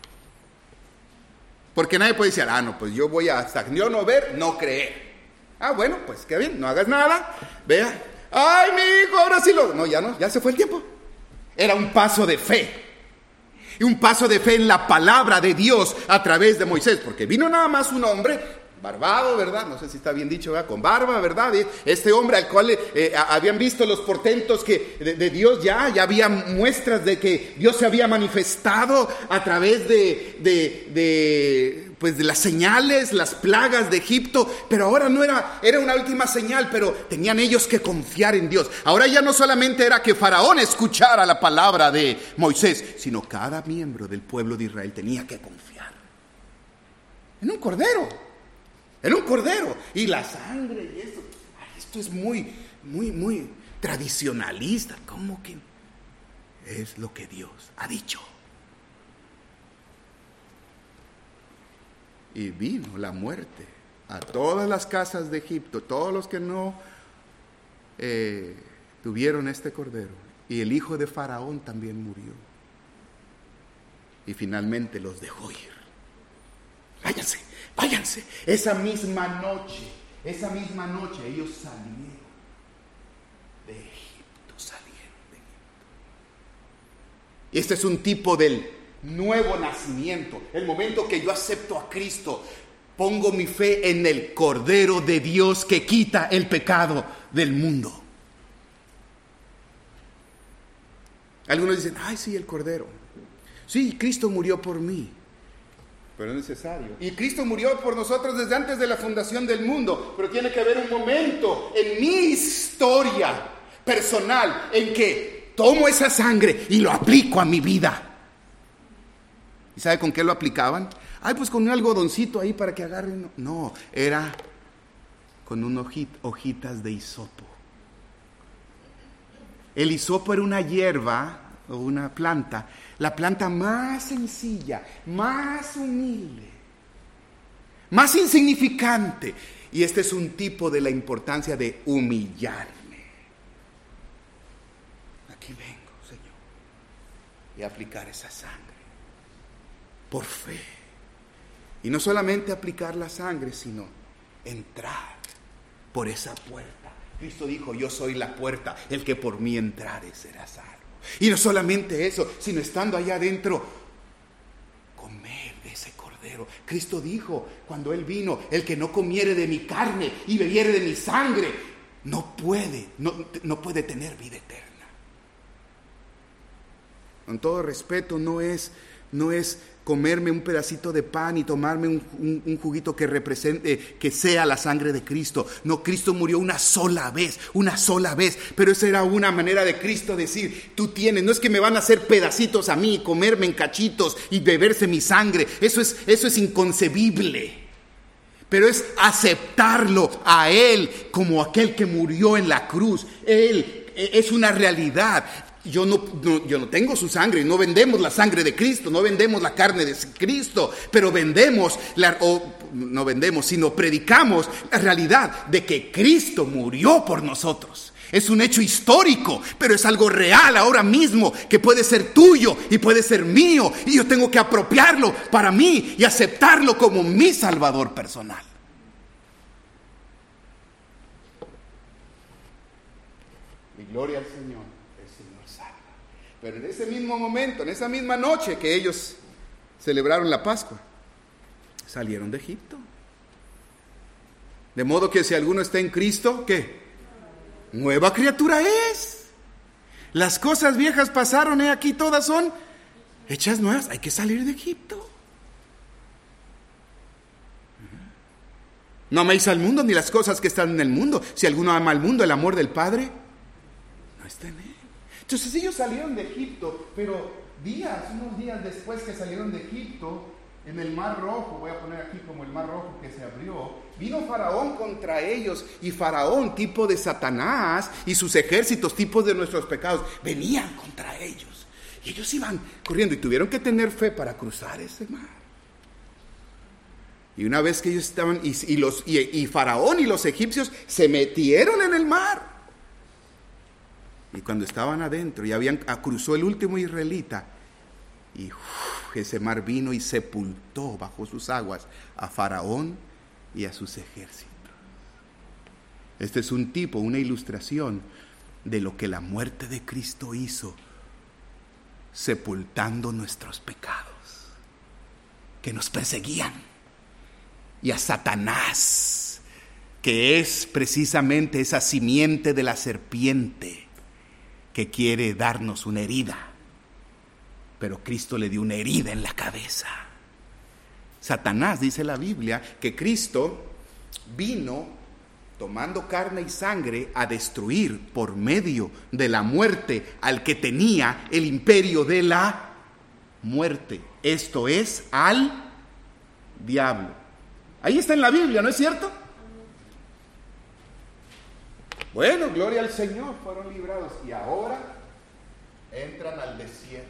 Porque nadie puede decir, no, pues yo voy hasta yo no ver, no creer. Bueno, pues qué bien, no hagas nada, vea. Ay, mi hijo, ahora sí lo... No, ya se fue el tiempo. Era un paso de fe. Y un paso de fe en la palabra de Dios a través de Moisés. Porque vino nada más un hombre, barbado, ¿verdad? No sé si está bien dicho, ¿verdad? Con barba, ¿verdad? Este hombre al cual habían visto los portentos de Dios ya había muestras de que Dios se había manifestado a través de las señales, las plagas de Egipto, pero ahora no era una última señal, pero tenían ellos que confiar en Dios. Ahora ya no solamente era que Faraón escuchara la palabra de Moisés, sino cada miembro del pueblo de Israel tenía que confiar en un cordero. En un cordero. Y la sangre y esto. Esto es muy, muy, muy tradicionalista. ¿Cómo que es lo que Dios ha dicho? Y vino la muerte a todas las casas de Egipto, todos los que no tuvieron este cordero. Y el hijo de Faraón también murió. Y finalmente los dejó ir. Váyanse. Esa misma noche ellos salieron de Egipto. Y este es un tipo del nuevo nacimiento. El momento que yo acepto a Cristo, pongo mi fe en el Cordero de Dios que quita el pecado del mundo. Algunos dicen, sí, el Cordero. Sí, Cristo murió por mí. pero es necesario. Y Cristo murió por nosotros desde antes de la fundación del mundo, pero tiene que haber un momento en mi historia personal en que tomo esa sangre y lo aplico a mi vida. ¿Y sabe con qué lo aplicaban? Ay, pues con un algodoncito ahí para que agarren. No, era con hojitas de hisopo. El hisopo era una hierba o una planta, la planta más sencilla, más humilde, más insignificante. Y este es un tipo de la importancia de humillarme. Aquí vengo, Señor, y aplicar esa sangre por fe. Y no solamente aplicar la sangre, sino entrar por esa puerta. Cristo dijo, yo soy la puerta, el que por mí entrare será salvo. Y no solamente eso, sino estando allá adentro, comer de ese cordero. Cristo dijo, cuando Él vino, el que no comiere de mi carne y bebiere de mi sangre, no puede tener vida eterna. Con todo respeto, no es comerme un pedacito de pan y tomarme un juguito que represente, que sea la sangre de Cristo. No, Cristo murió una sola vez, pero esa era una manera de Cristo decir, tú tienes, no es que me van a hacer pedacitos a mí, comerme en cachitos y beberse mi sangre, eso es inconcebible. Pero es aceptarlo a Él como aquel que murió en la cruz. Él es una realidad. Yo no tengo su sangre, no vendemos la sangre de Cristo, no vendemos la carne de Cristo, pero sino predicamos la realidad de que Cristo murió por nosotros. Es un hecho histórico, pero es algo real ahora mismo, que puede ser tuyo y puede ser mío, y yo tengo que apropiarlo para mí y aceptarlo como mi Salvador personal. Y gloria al Señor. Pero en ese mismo momento, en esa misma noche que ellos celebraron la Pascua, salieron de Egipto. De modo que si alguno está en Cristo, ¿qué? Nueva criatura es. Las cosas viejas pasaron, aquí todas son hechas nuevas. Hay que salir de Egipto. No améis al mundo ni las cosas que están en el mundo. Si alguno ama al mundo, el amor del Padre no está en él. Entonces ellos salieron de Egipto, pero unos días después que salieron de Egipto, en el Mar Rojo, voy a poner aquí como el Mar Rojo que se abrió, vino Faraón contra ellos, y Faraón, tipo de Satanás, y sus ejércitos, tipos de nuestros pecados, venían contra ellos. Y ellos iban corriendo y tuvieron que tener fe para cruzar ese mar. Y una vez que ellos estaban, y Faraón y los egipcios se metieron en el mar. Y cuando estaban adentro y cruzó el último israelita, y ese mar vino y sepultó bajo sus aguas a Faraón y a sus ejércitos. Este es un tipo, una ilustración de lo que la muerte de Cristo hizo, sepultando nuestros pecados que nos perseguían, y a Satanás, que es precisamente esa simiente de la serpiente que quiere darnos una herida, pero Cristo le dio una herida en la cabeza. Satanás, dice la Biblia, que Cristo vino tomando carne y sangre a destruir por medio de la muerte al que tenía el imperio de la muerte, esto es, al diablo. Ahí está en la Biblia, ¿no es cierto? Bueno, gloria al Señor, fueron librados y ahora entran al desierto.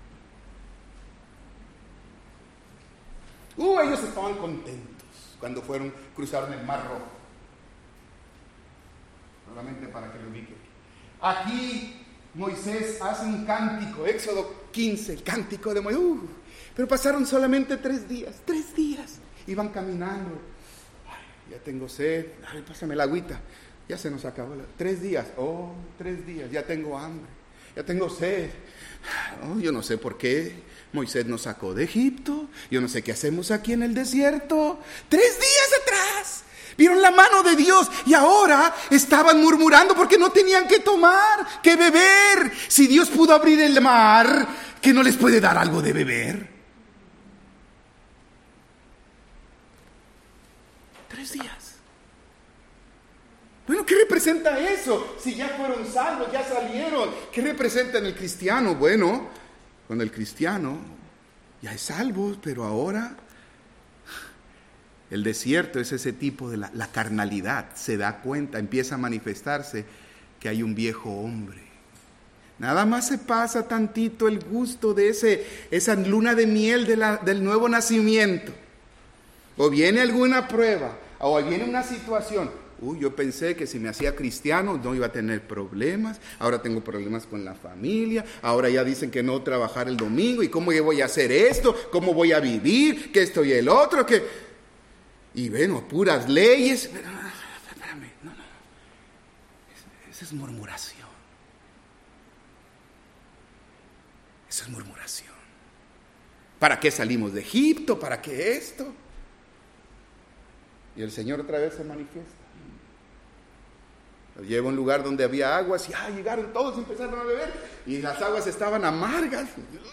Ellos estaban contentos cuando cruzaron el Mar Rojo. Solamente para que lo ubiquen. Aquí Moisés hace un cántico, Éxodo 15, el cántico de Moisés. Pero pasaron solamente 3 días. Iban caminando. Ay, ya tengo sed. Ay, pásame la agüita. Ya se nos acabó 3 días. 3 días. Ya tengo hambre. Ya tengo sed. Yo no sé por qué Moisés nos sacó de Egipto. Yo no sé qué hacemos aquí en el desierto. 3 días atrás vieron la mano de Dios y ahora estaban murmurando porque no tenían que tomar, que beber. Si Dios pudo abrir el mar, ¿qué no les puede dar algo de beber? 3 días. Bueno, ¿qué representa eso? Si ya fueron salvos, ya salieron. ¿Qué representa en el cristiano? Bueno, cuando el cristiano ya es salvo, pero ahora el desierto es ese tipo de la carnalidad. Se da cuenta, empieza a manifestarse que hay un viejo hombre. Nada más se pasa tantito el gusto de esa luna de miel del nuevo nacimiento. O viene alguna prueba, o viene una situación. Yo pensé que si me hacía cristiano no iba a tener problemas. Ahora tengo problemas con la familia. Ahora ya dicen que no trabajar el domingo. ¿Y cómo voy a hacer esto? ¿Cómo voy a vivir? Que esto y el otro. Y bueno, puras leyes. Espérame, no. Esa es murmuración. Eso es murmuración. ¿Para qué salimos de Egipto? ¿Para qué esto? Y el Señor otra vez se manifiesta. Los lleva a un lugar donde había aguas y llegaron todos y empezaron a beber. Y las aguas estaban amargas.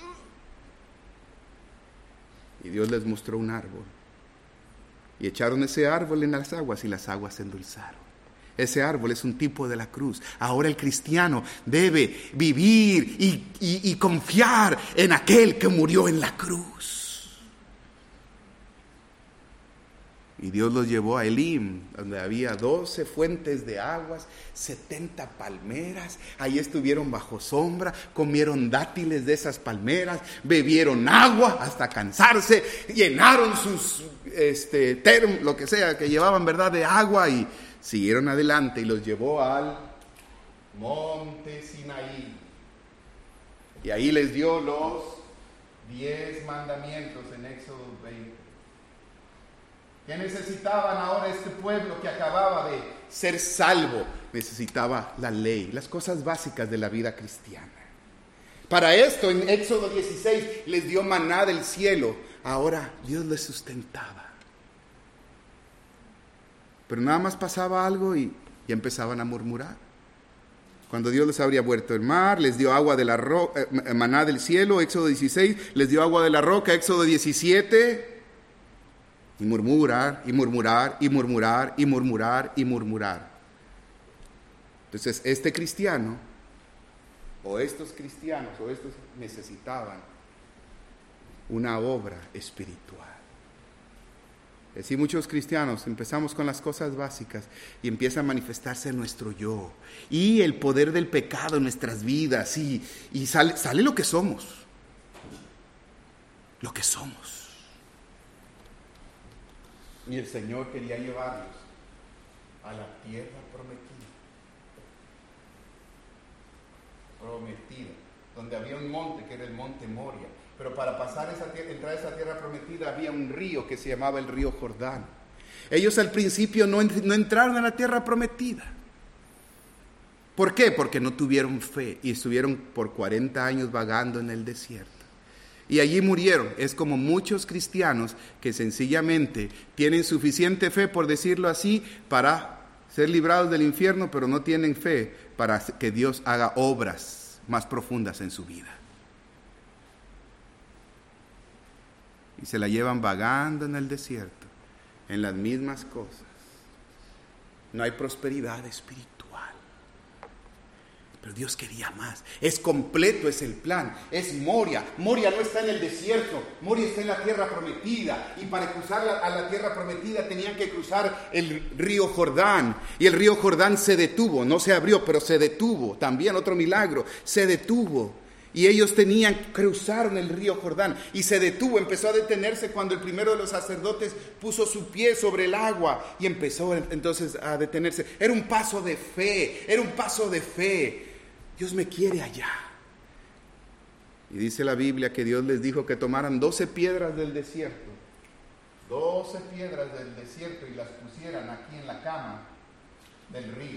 Y Dios les mostró un árbol. Y echaron ese árbol en las aguas y las aguas se endulzaron. Ese árbol es un tipo de la cruz. Ahora el cristiano debe vivir y confiar en aquel que murió en la cruz. Y Dios los llevó a Elim, donde había 12 fuentes de aguas, 70 palmeras. Ahí estuvieron bajo sombra, comieron dátiles de esas palmeras, bebieron agua hasta cansarse, llenaron sus termos, lo que sea que llevaban, ¿verdad?, de agua, y siguieron adelante y los llevó al monte Sinaí. Y ahí les dio los 10 mandamientos en Éxodo 20. ¿Qué necesitaban ahora este pueblo que acababa de ser salvo? Necesitaba la ley, las cosas básicas de la vida cristiana. Para esto, en Éxodo 16, les dio maná del cielo. Ahora Dios les sustentaba. Pero nada más pasaba algo y ya empezaban a murmurar. Cuando Dios les habría vuelto el mar, les dio agua de la roca, maná del cielo, Éxodo 16, les dio agua de la roca, Éxodo 17... Y murmurar, y murmurar, y murmurar, y murmurar, y murmurar. Entonces, este cristiano, o estos cristianos, o estos necesitaban una obra espiritual. Así muchos cristianos empezamos con las cosas básicas y empieza a manifestarse nuestro yo. Y el poder del pecado en nuestras vidas, y sale lo que somos. Lo que somos. Y el Señor quería llevarlos a la tierra prometida, donde había un monte que era el monte Moria. Pero para pasar entrar a esa tierra prometida había un río que se llamaba el río Jordán. Ellos al principio no entraron a la tierra prometida. ¿Por qué? Porque no tuvieron fe y estuvieron por 40 años vagando en el desierto. Y allí murieron. Es como muchos cristianos que sencillamente tienen suficiente fe, por decirlo así, para ser librados del infierno, pero no tienen fe para que Dios haga obras más profundas en su vida. Y se la llevan vagando en el desierto, en las mismas cosas. No hay prosperidad espiritual. Pero Dios quería más. Es completo, es el plan. Es Moria. Moria no está en el desierto. Moria está en la tierra prometida. Y para cruzar a la tierra prometida tenían que cruzar el río Jordán. Y el río Jordán se detuvo. No se abrió, pero se detuvo. También otro milagro. Se detuvo. Y ellos cruzaron el río Jordán. Y se detuvo. Empezó a detenerse cuando el primero de los sacerdotes puso su pie sobre el agua. Y empezó entonces a detenerse. Era un paso de fe. Era un paso de fe. Dios me quiere allá. Y dice la Biblia que Dios les dijo que tomaran 12 piedras del desierto. 12 piedras del desierto y las pusieran aquí en la cama del río.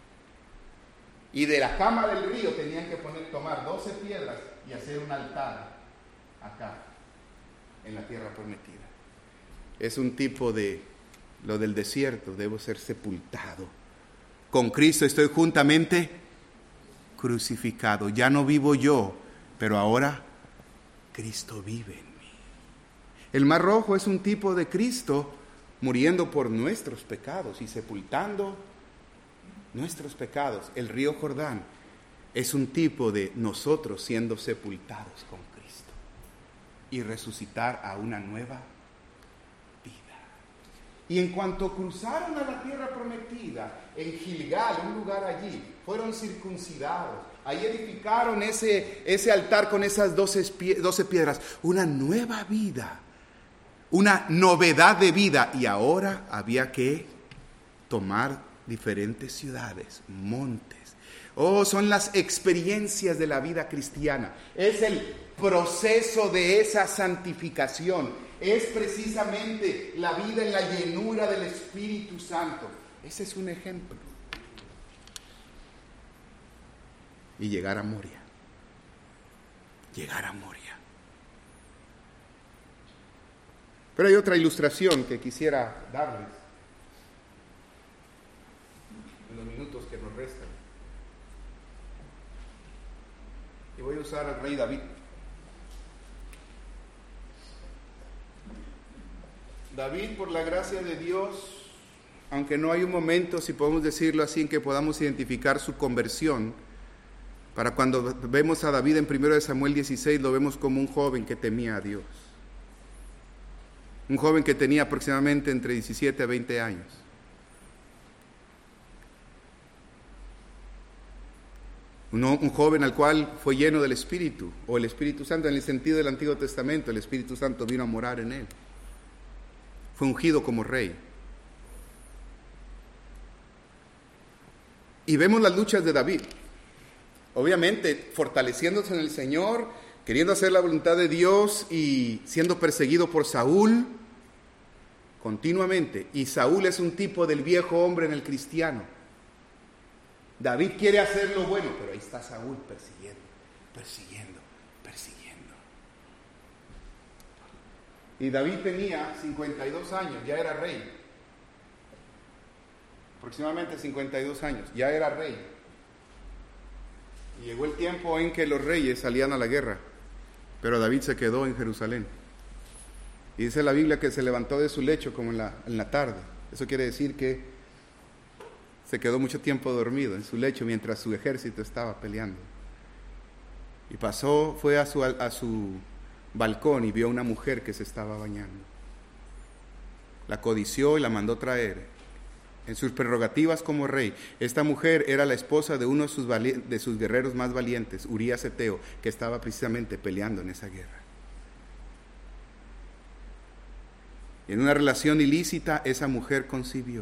Y de la cama del río tenían que tomar 12 piedras y hacer un altar acá, en la tierra prometida. Es un tipo de lo del desierto. Debo ser sepultado. Con Cristo estoy juntamente crucificado. Ya no vivo yo, pero ahora Cristo vive en mí. El Mar Rojo es un tipo de Cristo muriendo por nuestros pecados y sepultando nuestros pecados. El río Jordán es un tipo de nosotros siendo sepultados con Cristo y resucitar a una nueva vida. Y en cuanto cruzaron a la tierra prometida, en Gilgal, un lugar allí, fueron circuncidados. Ahí edificaron ese altar con esas 12 piedras. Una nueva vida, una novedad de vida. Y ahora había que tomar diferentes ciudades, montes. Son las experiencias de la vida cristiana. Es el proceso de esa santificación. Es precisamente la vida en la llenura del Espíritu Santo. Ese es un ejemplo. Y llegar a Moria. Llegar a Moria. Pero hay otra ilustración que quisiera darles en los minutos que nos restan. Y voy a usar al rey David. David, por la gracia de Dios, aunque no hay un momento, si podemos decirlo así, en que podamos identificar su conversión, para cuando vemos a David en 1 Samuel 16, lo vemos como un joven que temía a Dios. Un joven que tenía aproximadamente entre 17 a 20 años. Un joven al cual fue lleno del Espíritu, o el Espíritu Santo en el sentido del Antiguo Testamento. El Espíritu Santo vino a morar en él. Fue ungido como rey. Y vemos las luchas de David. Obviamente, fortaleciéndose en el Señor, queriendo hacer la voluntad de Dios y siendo perseguido por Saúl continuamente. Y Saúl es un tipo del viejo hombre en el cristiano. David quiere hacer lo bueno, pero ahí está Saúl persiguiendo. Y David tenía 52 años, ya era rey. Aproximadamente 52 años, ya era rey. Y llegó el tiempo en que los reyes salían a la guerra, pero David se quedó en Jerusalén. Y dice la Biblia que se levantó de su lecho como en la tarde. Eso quiere decir que se quedó mucho tiempo dormido en su lecho mientras su ejército estaba peleando. Y fue a su balcón y vio a una mujer que se estaba bañando. La codició y la mandó traer. En sus prerrogativas como rey, esta mujer era la esposa de uno de sus guerreros más valientes, Urías Eteo, que estaba precisamente peleando en esa guerra. Y en una relación ilícita, esa mujer concibió.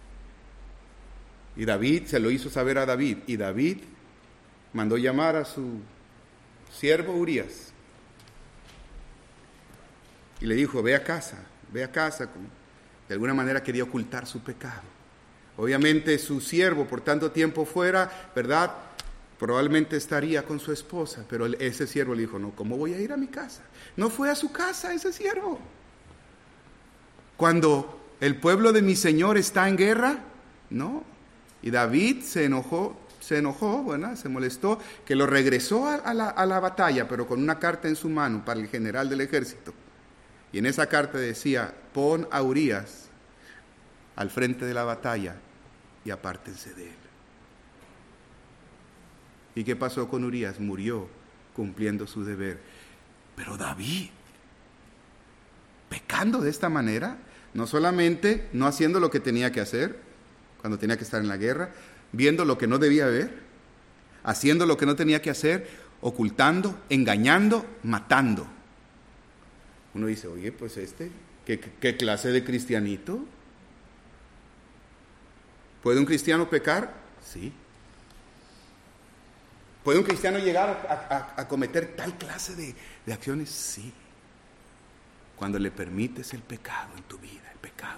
Y David se lo hizo saber a David, y David mandó llamar a su siervo Urías. Y le dijo, ve a casa. De alguna manera quería ocultar su pecado. Obviamente su siervo por tanto tiempo fuera, ¿verdad? Probablemente estaría con su esposa, pero ese siervo le dijo, no, ¿cómo voy a ir a mi casa? No fue a su casa ese siervo. Cuando el pueblo de mi Señor está en guerra, no. Y David se enojó, ¿verdad? Se molestó, que lo regresó a la batalla, pero con una carta en su mano para el general del ejército. Y en esa carta decía, pon a Urías al frente de la batalla y apártense de él. ¿Y qué pasó con Urías? Murió cumpliendo su deber. Pero David, pecando de esta manera, no solamente no haciendo lo que tenía que hacer, cuando tenía que estar en la guerra, viendo lo que no debía ver, haciendo lo que no tenía que hacer, ocultando, engañando, matando. Uno dice, oye, pues ¿qué clase de cristianito? ¿Puede un cristiano pecar? Sí. ¿Puede un cristiano llegar a cometer tal clase de acciones? Sí. Cuando le permites el pecado en tu vida,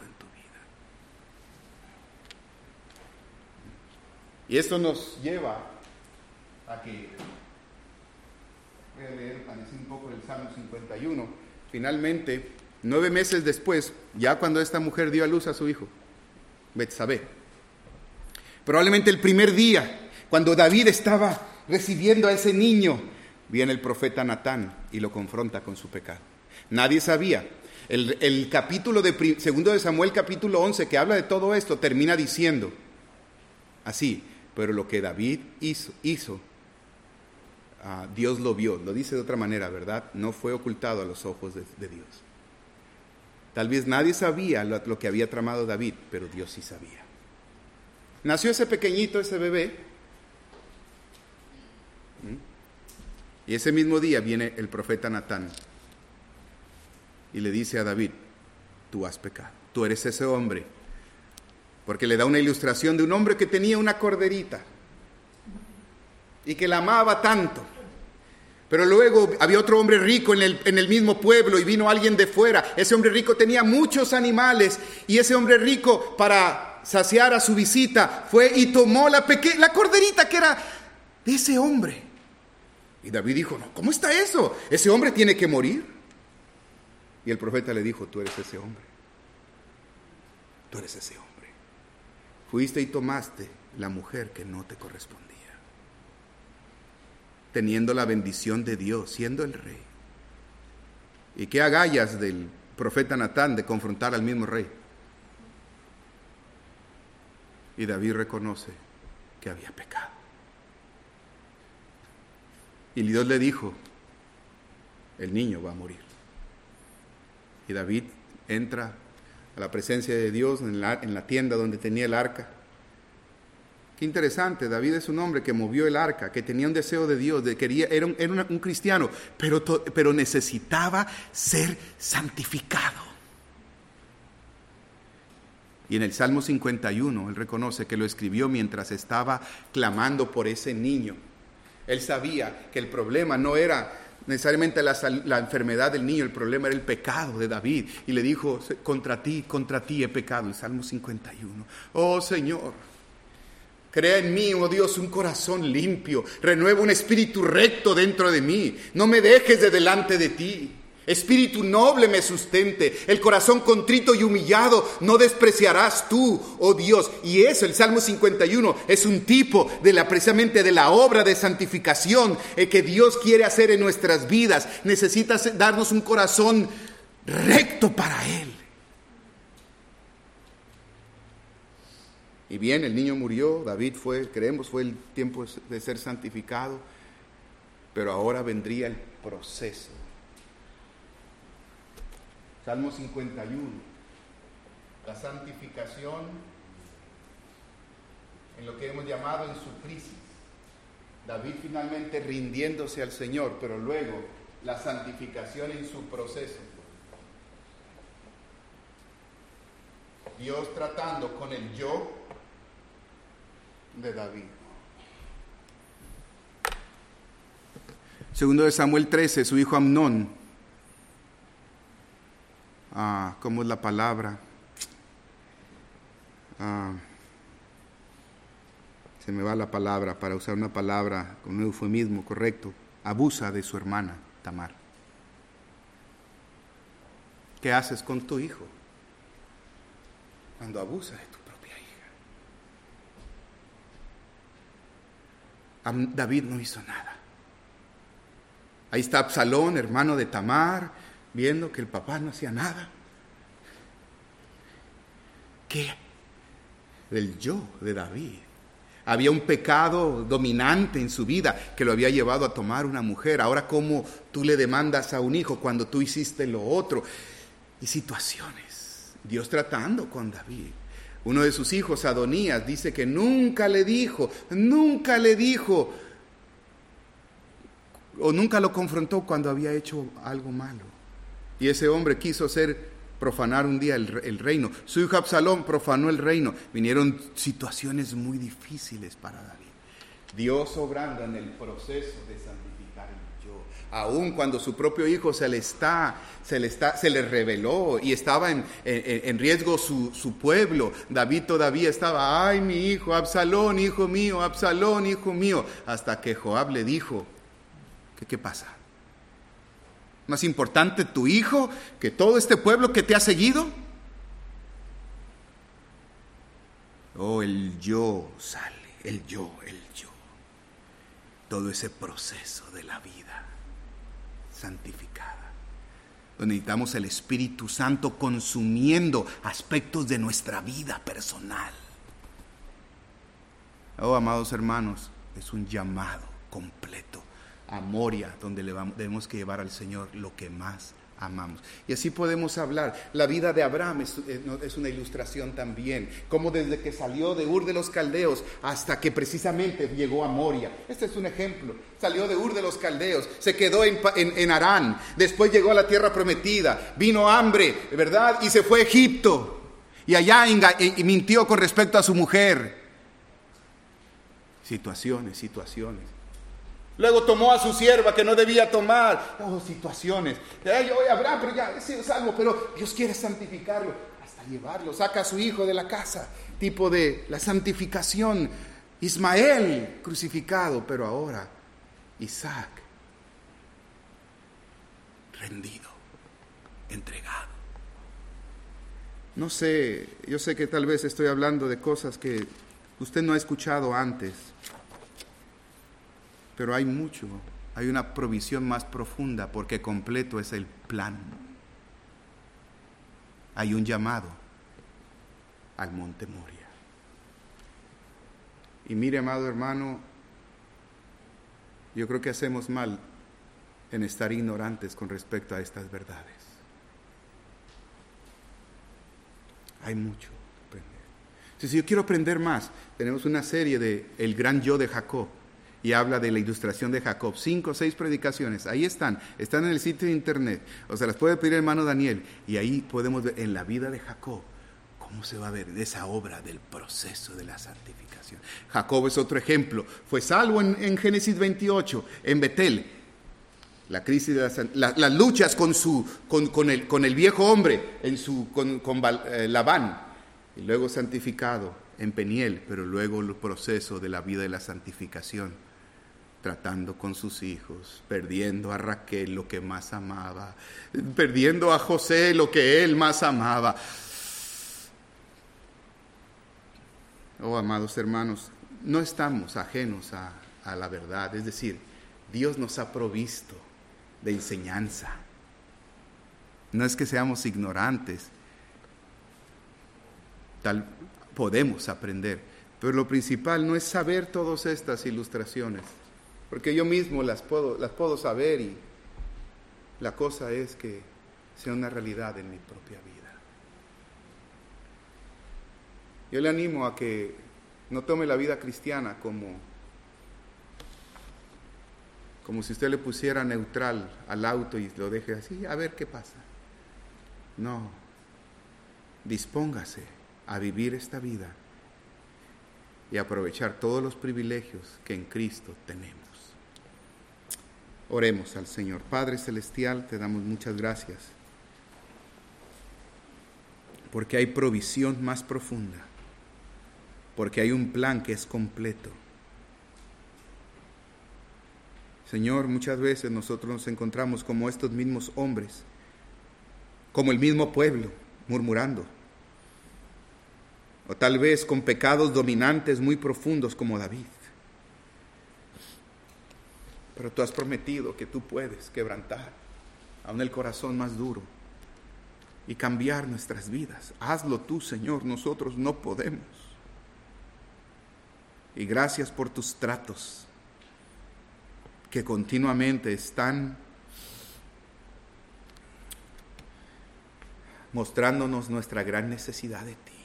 Y esto nos lleva a que, voy a leer un poco el Salmo 51, finalmente, 9 meses después, ya cuando esta mujer dio a luz a su hijo, Betsabé, probablemente el primer día, cuando David estaba recibiendo a ese niño, viene el profeta Natán y lo confronta con su pecado. Nadie sabía. El capítulo de segundo de Samuel, capítulo 11, que habla de todo esto, termina diciendo así: pero lo que David hizo, Dios lo vio. Lo dice de otra manera, ¿verdad? No fue ocultado a los ojos de Dios. Tal vez nadie sabía lo que había tramado David, pero Dios sí sabía. Nació ese pequeñito, ese bebé, y ese mismo día viene el profeta Natán y le dice a David: tú has pecado, tú eres ese hombre. Porque le da una ilustración de un hombre que tenía una corderita y que la amaba tanto. Pero luego había otro hombre rico en el mismo pueblo y vino alguien de fuera. Ese hombre rico tenía muchos animales y ese hombre rico, para saciar a su visita, fue y tomó la corderita que era de ese hombre. Y David dijo: no, ¿cómo está eso? Ese hombre tiene que morir. Y el profeta le dijo: tú eres ese hombre. Tú eres ese hombre. Fuiste y tomaste la mujer que no te correspondía, teniendo la bendición de Dios, siendo el rey. ¿Y qué agallas del profeta Natán de confrontar al mismo rey? Y David reconoce que había pecado. Y Dios le dijo: el niño va a morir. Y David entra a la presencia de Dios en la tienda donde tenía el arca. Qué interesante, David es un hombre que movió el arca, que tenía un deseo de Dios, era un cristiano, pero necesitaba ser santificado. Y en el Salmo 51, él reconoce que lo escribió mientras estaba clamando por ese niño. Él sabía que el problema no era necesariamente la enfermedad del niño, el problema era el pecado de David. Y le dijo: contra ti he pecado. El Salmo 51. Oh Señor, crea en mí, oh Dios, un corazón limpio. Renueva un espíritu recto dentro de mí. No me dejes de delante de ti. Espíritu noble me sustente. El corazón contrito y humillado no despreciarás tú, oh Dios. Y eso, el Salmo 51, es un tipo precisamente de la obra de santificación que Dios quiere hacer en nuestras vidas. Necesita darnos un corazón recto para Él. Y bien, el niño murió, David fue el tiempo de ser santificado, pero ahora vendría el proceso. Salmo 51, la santificación en lo que hemos llamado en su crisis. David finalmente rindiéndose al Señor, pero luego la santificación en su proceso. Dios tratando con el yo de David. Segundo de Samuel 13, su hijo Amnón. ¿Cómo es la palabra? Se me va la palabra para usar una palabra con un eufemismo correcto. Abusa de su hermana Tamar. ¿Qué haces con tu hijo cuando abusas de tu propia hija? David no hizo nada. Ahí está Absalón, hermano de Tamar, viendo que el papá no hacía nada. ¿Qué? Del yo de David. Había un pecado dominante en su vida que lo había llevado a tomar una mujer. Ahora, ¿cómo tú le demandas a un hijo cuando tú hiciste lo otro? Y situaciones. Dios tratando con David. Uno de sus hijos, Adonías, dice que nunca le dijo, o nunca lo confrontó cuando había hecho algo malo. Y ese hombre quiso profanar un día el reino. Su hijo Absalón profanó el reino. Vinieron situaciones muy difíciles para David. Dios obrando en el proceso de santificar el yo. Aun cuando su propio hijo se le reveló y estaba en riesgo su pueblo, David todavía estaba: ay, mi hijo, Absalón, hijo mío, Absalón, hijo mío. Hasta que Joab le dijo: ¿qué pasa? ¿Más importante tu hijo que todo este pueblo que te ha seguido? Oh, el yo sale, el yo. Todo ese proceso de la vida santificada. donde necesitamos el Espíritu Santo consumiendo aspectos de nuestra vida personal. Oh, amados hermanos, es un llamado completo a Moria, donde debemos que llevar al Señor lo que más amamos. Y así podemos hablar. La vida de Abraham es una ilustración también, como desde que salió de Ur de los Caldeos hasta que precisamente llegó a Moria. Este es un ejemplo. Salió de Ur de los Caldeos, se quedó en Harán, después llegó a la tierra prometida, vino hambre, ¿verdad? Y se fue a Egipto, y allá mintió con respecto a su mujer. Situaciones. Luego tomó a su sierva que no debía tomar. Oh, situaciones. Oye, Abraham, pero ya he sido salvo, pero Dios quiere santificarlo. Hasta llevarlo, saca a su hijo de la casa. Tipo de la santificación. Ismael crucificado, pero ahora Isaac rendido, entregado. No sé, yo sé que tal vez estoy hablando de cosas que usted no ha escuchado antes. Pero hay mucho, hay una provisión más profunda porque completo es el plan. Hay un llamado al monte Moria. Y mire, amado hermano, yo creo que hacemos mal en estar ignorantes con respecto a estas verdades. Hay mucho que aprender. Si yo quiero aprender más, tenemos una serie de El Gran Yo de Jacob. Y habla de la ilustración de Jacob. 5 o 6 predicaciones. Ahí están en el sitio de internet. O sea, las puede pedir el hermano Daniel. Y ahí podemos ver en la vida de Jacob cómo se va a ver esa obra del proceso de la santificación. Jacob es otro ejemplo. Fue salvo en Génesis 28, en Betel. La crisis de las luchas con el viejo hombre, con Labán. Y luego santificado en Peniel, pero luego el proceso de la vida de la santificación. Tratando con sus hijos, perdiendo a Raquel lo que más amaba, perdiendo a José lo que él más amaba. Oh, amados hermanos, no estamos ajenos a la verdad, es decir, Dios nos ha provisto de enseñanza. No es que seamos ignorantes, podemos aprender, pero lo principal no es saber todas estas ilustraciones, porque yo mismo las puedo saber, y la cosa es que sea una realidad en mi propia vida. Yo le animo a que no tome la vida cristiana como si usted le pusiera neutral al auto y lo deje así, a ver qué pasa. No, dispóngase a vivir esta vida y aprovechar todos los privilegios que en Cristo tenemos. Oremos al Señor. Padre Celestial, te damos muchas gracias porque hay provisión más profunda, porque hay un plan que es completo. Señor, muchas veces nosotros nos encontramos como estos mismos hombres, como el mismo pueblo, murmurando, o tal vez con pecados dominantes muy profundos como David. Pero tú has prometido que tú puedes quebrantar aún el corazón más duro y cambiar nuestras vidas. Hazlo tú, Señor, nosotros no podemos. Y gracias por tus tratos que continuamente están mostrándonos nuestra gran necesidad de ti.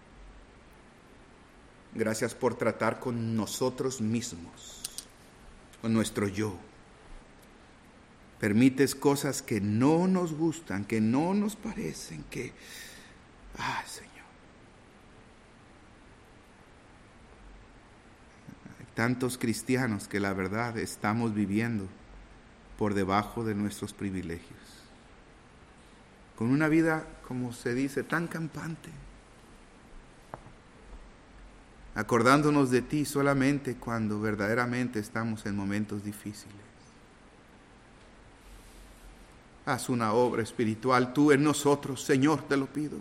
Gracias por tratar con nosotros mismos, con nuestro yo. Permites cosas que no nos gustan, que no nos parecen, Señor. Hay tantos cristianos que la verdad estamos viviendo por debajo de nuestros privilegios, con una vida, como se dice, tan campante, acordándonos de ti solamente cuando verdaderamente estamos en momentos difíciles. Haz una obra espiritual tú en nosotros, Señor, te lo pido.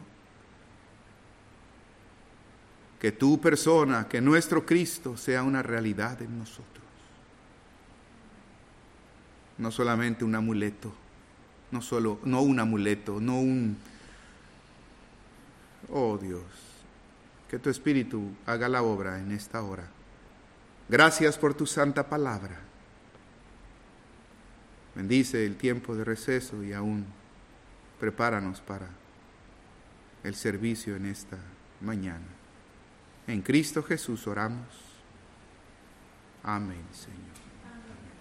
Que tu persona, que nuestro Cristo sea una realidad en nosotros. No solamente un amuleto, no un amuleto, no un... Oh Dios, que tu Espíritu haga la obra en esta hora. Gracias por tu santa palabra. Bendice el tiempo de receso y aún prepáranos para el servicio en esta mañana. En Cristo Jesús oramos. Amén, Señor.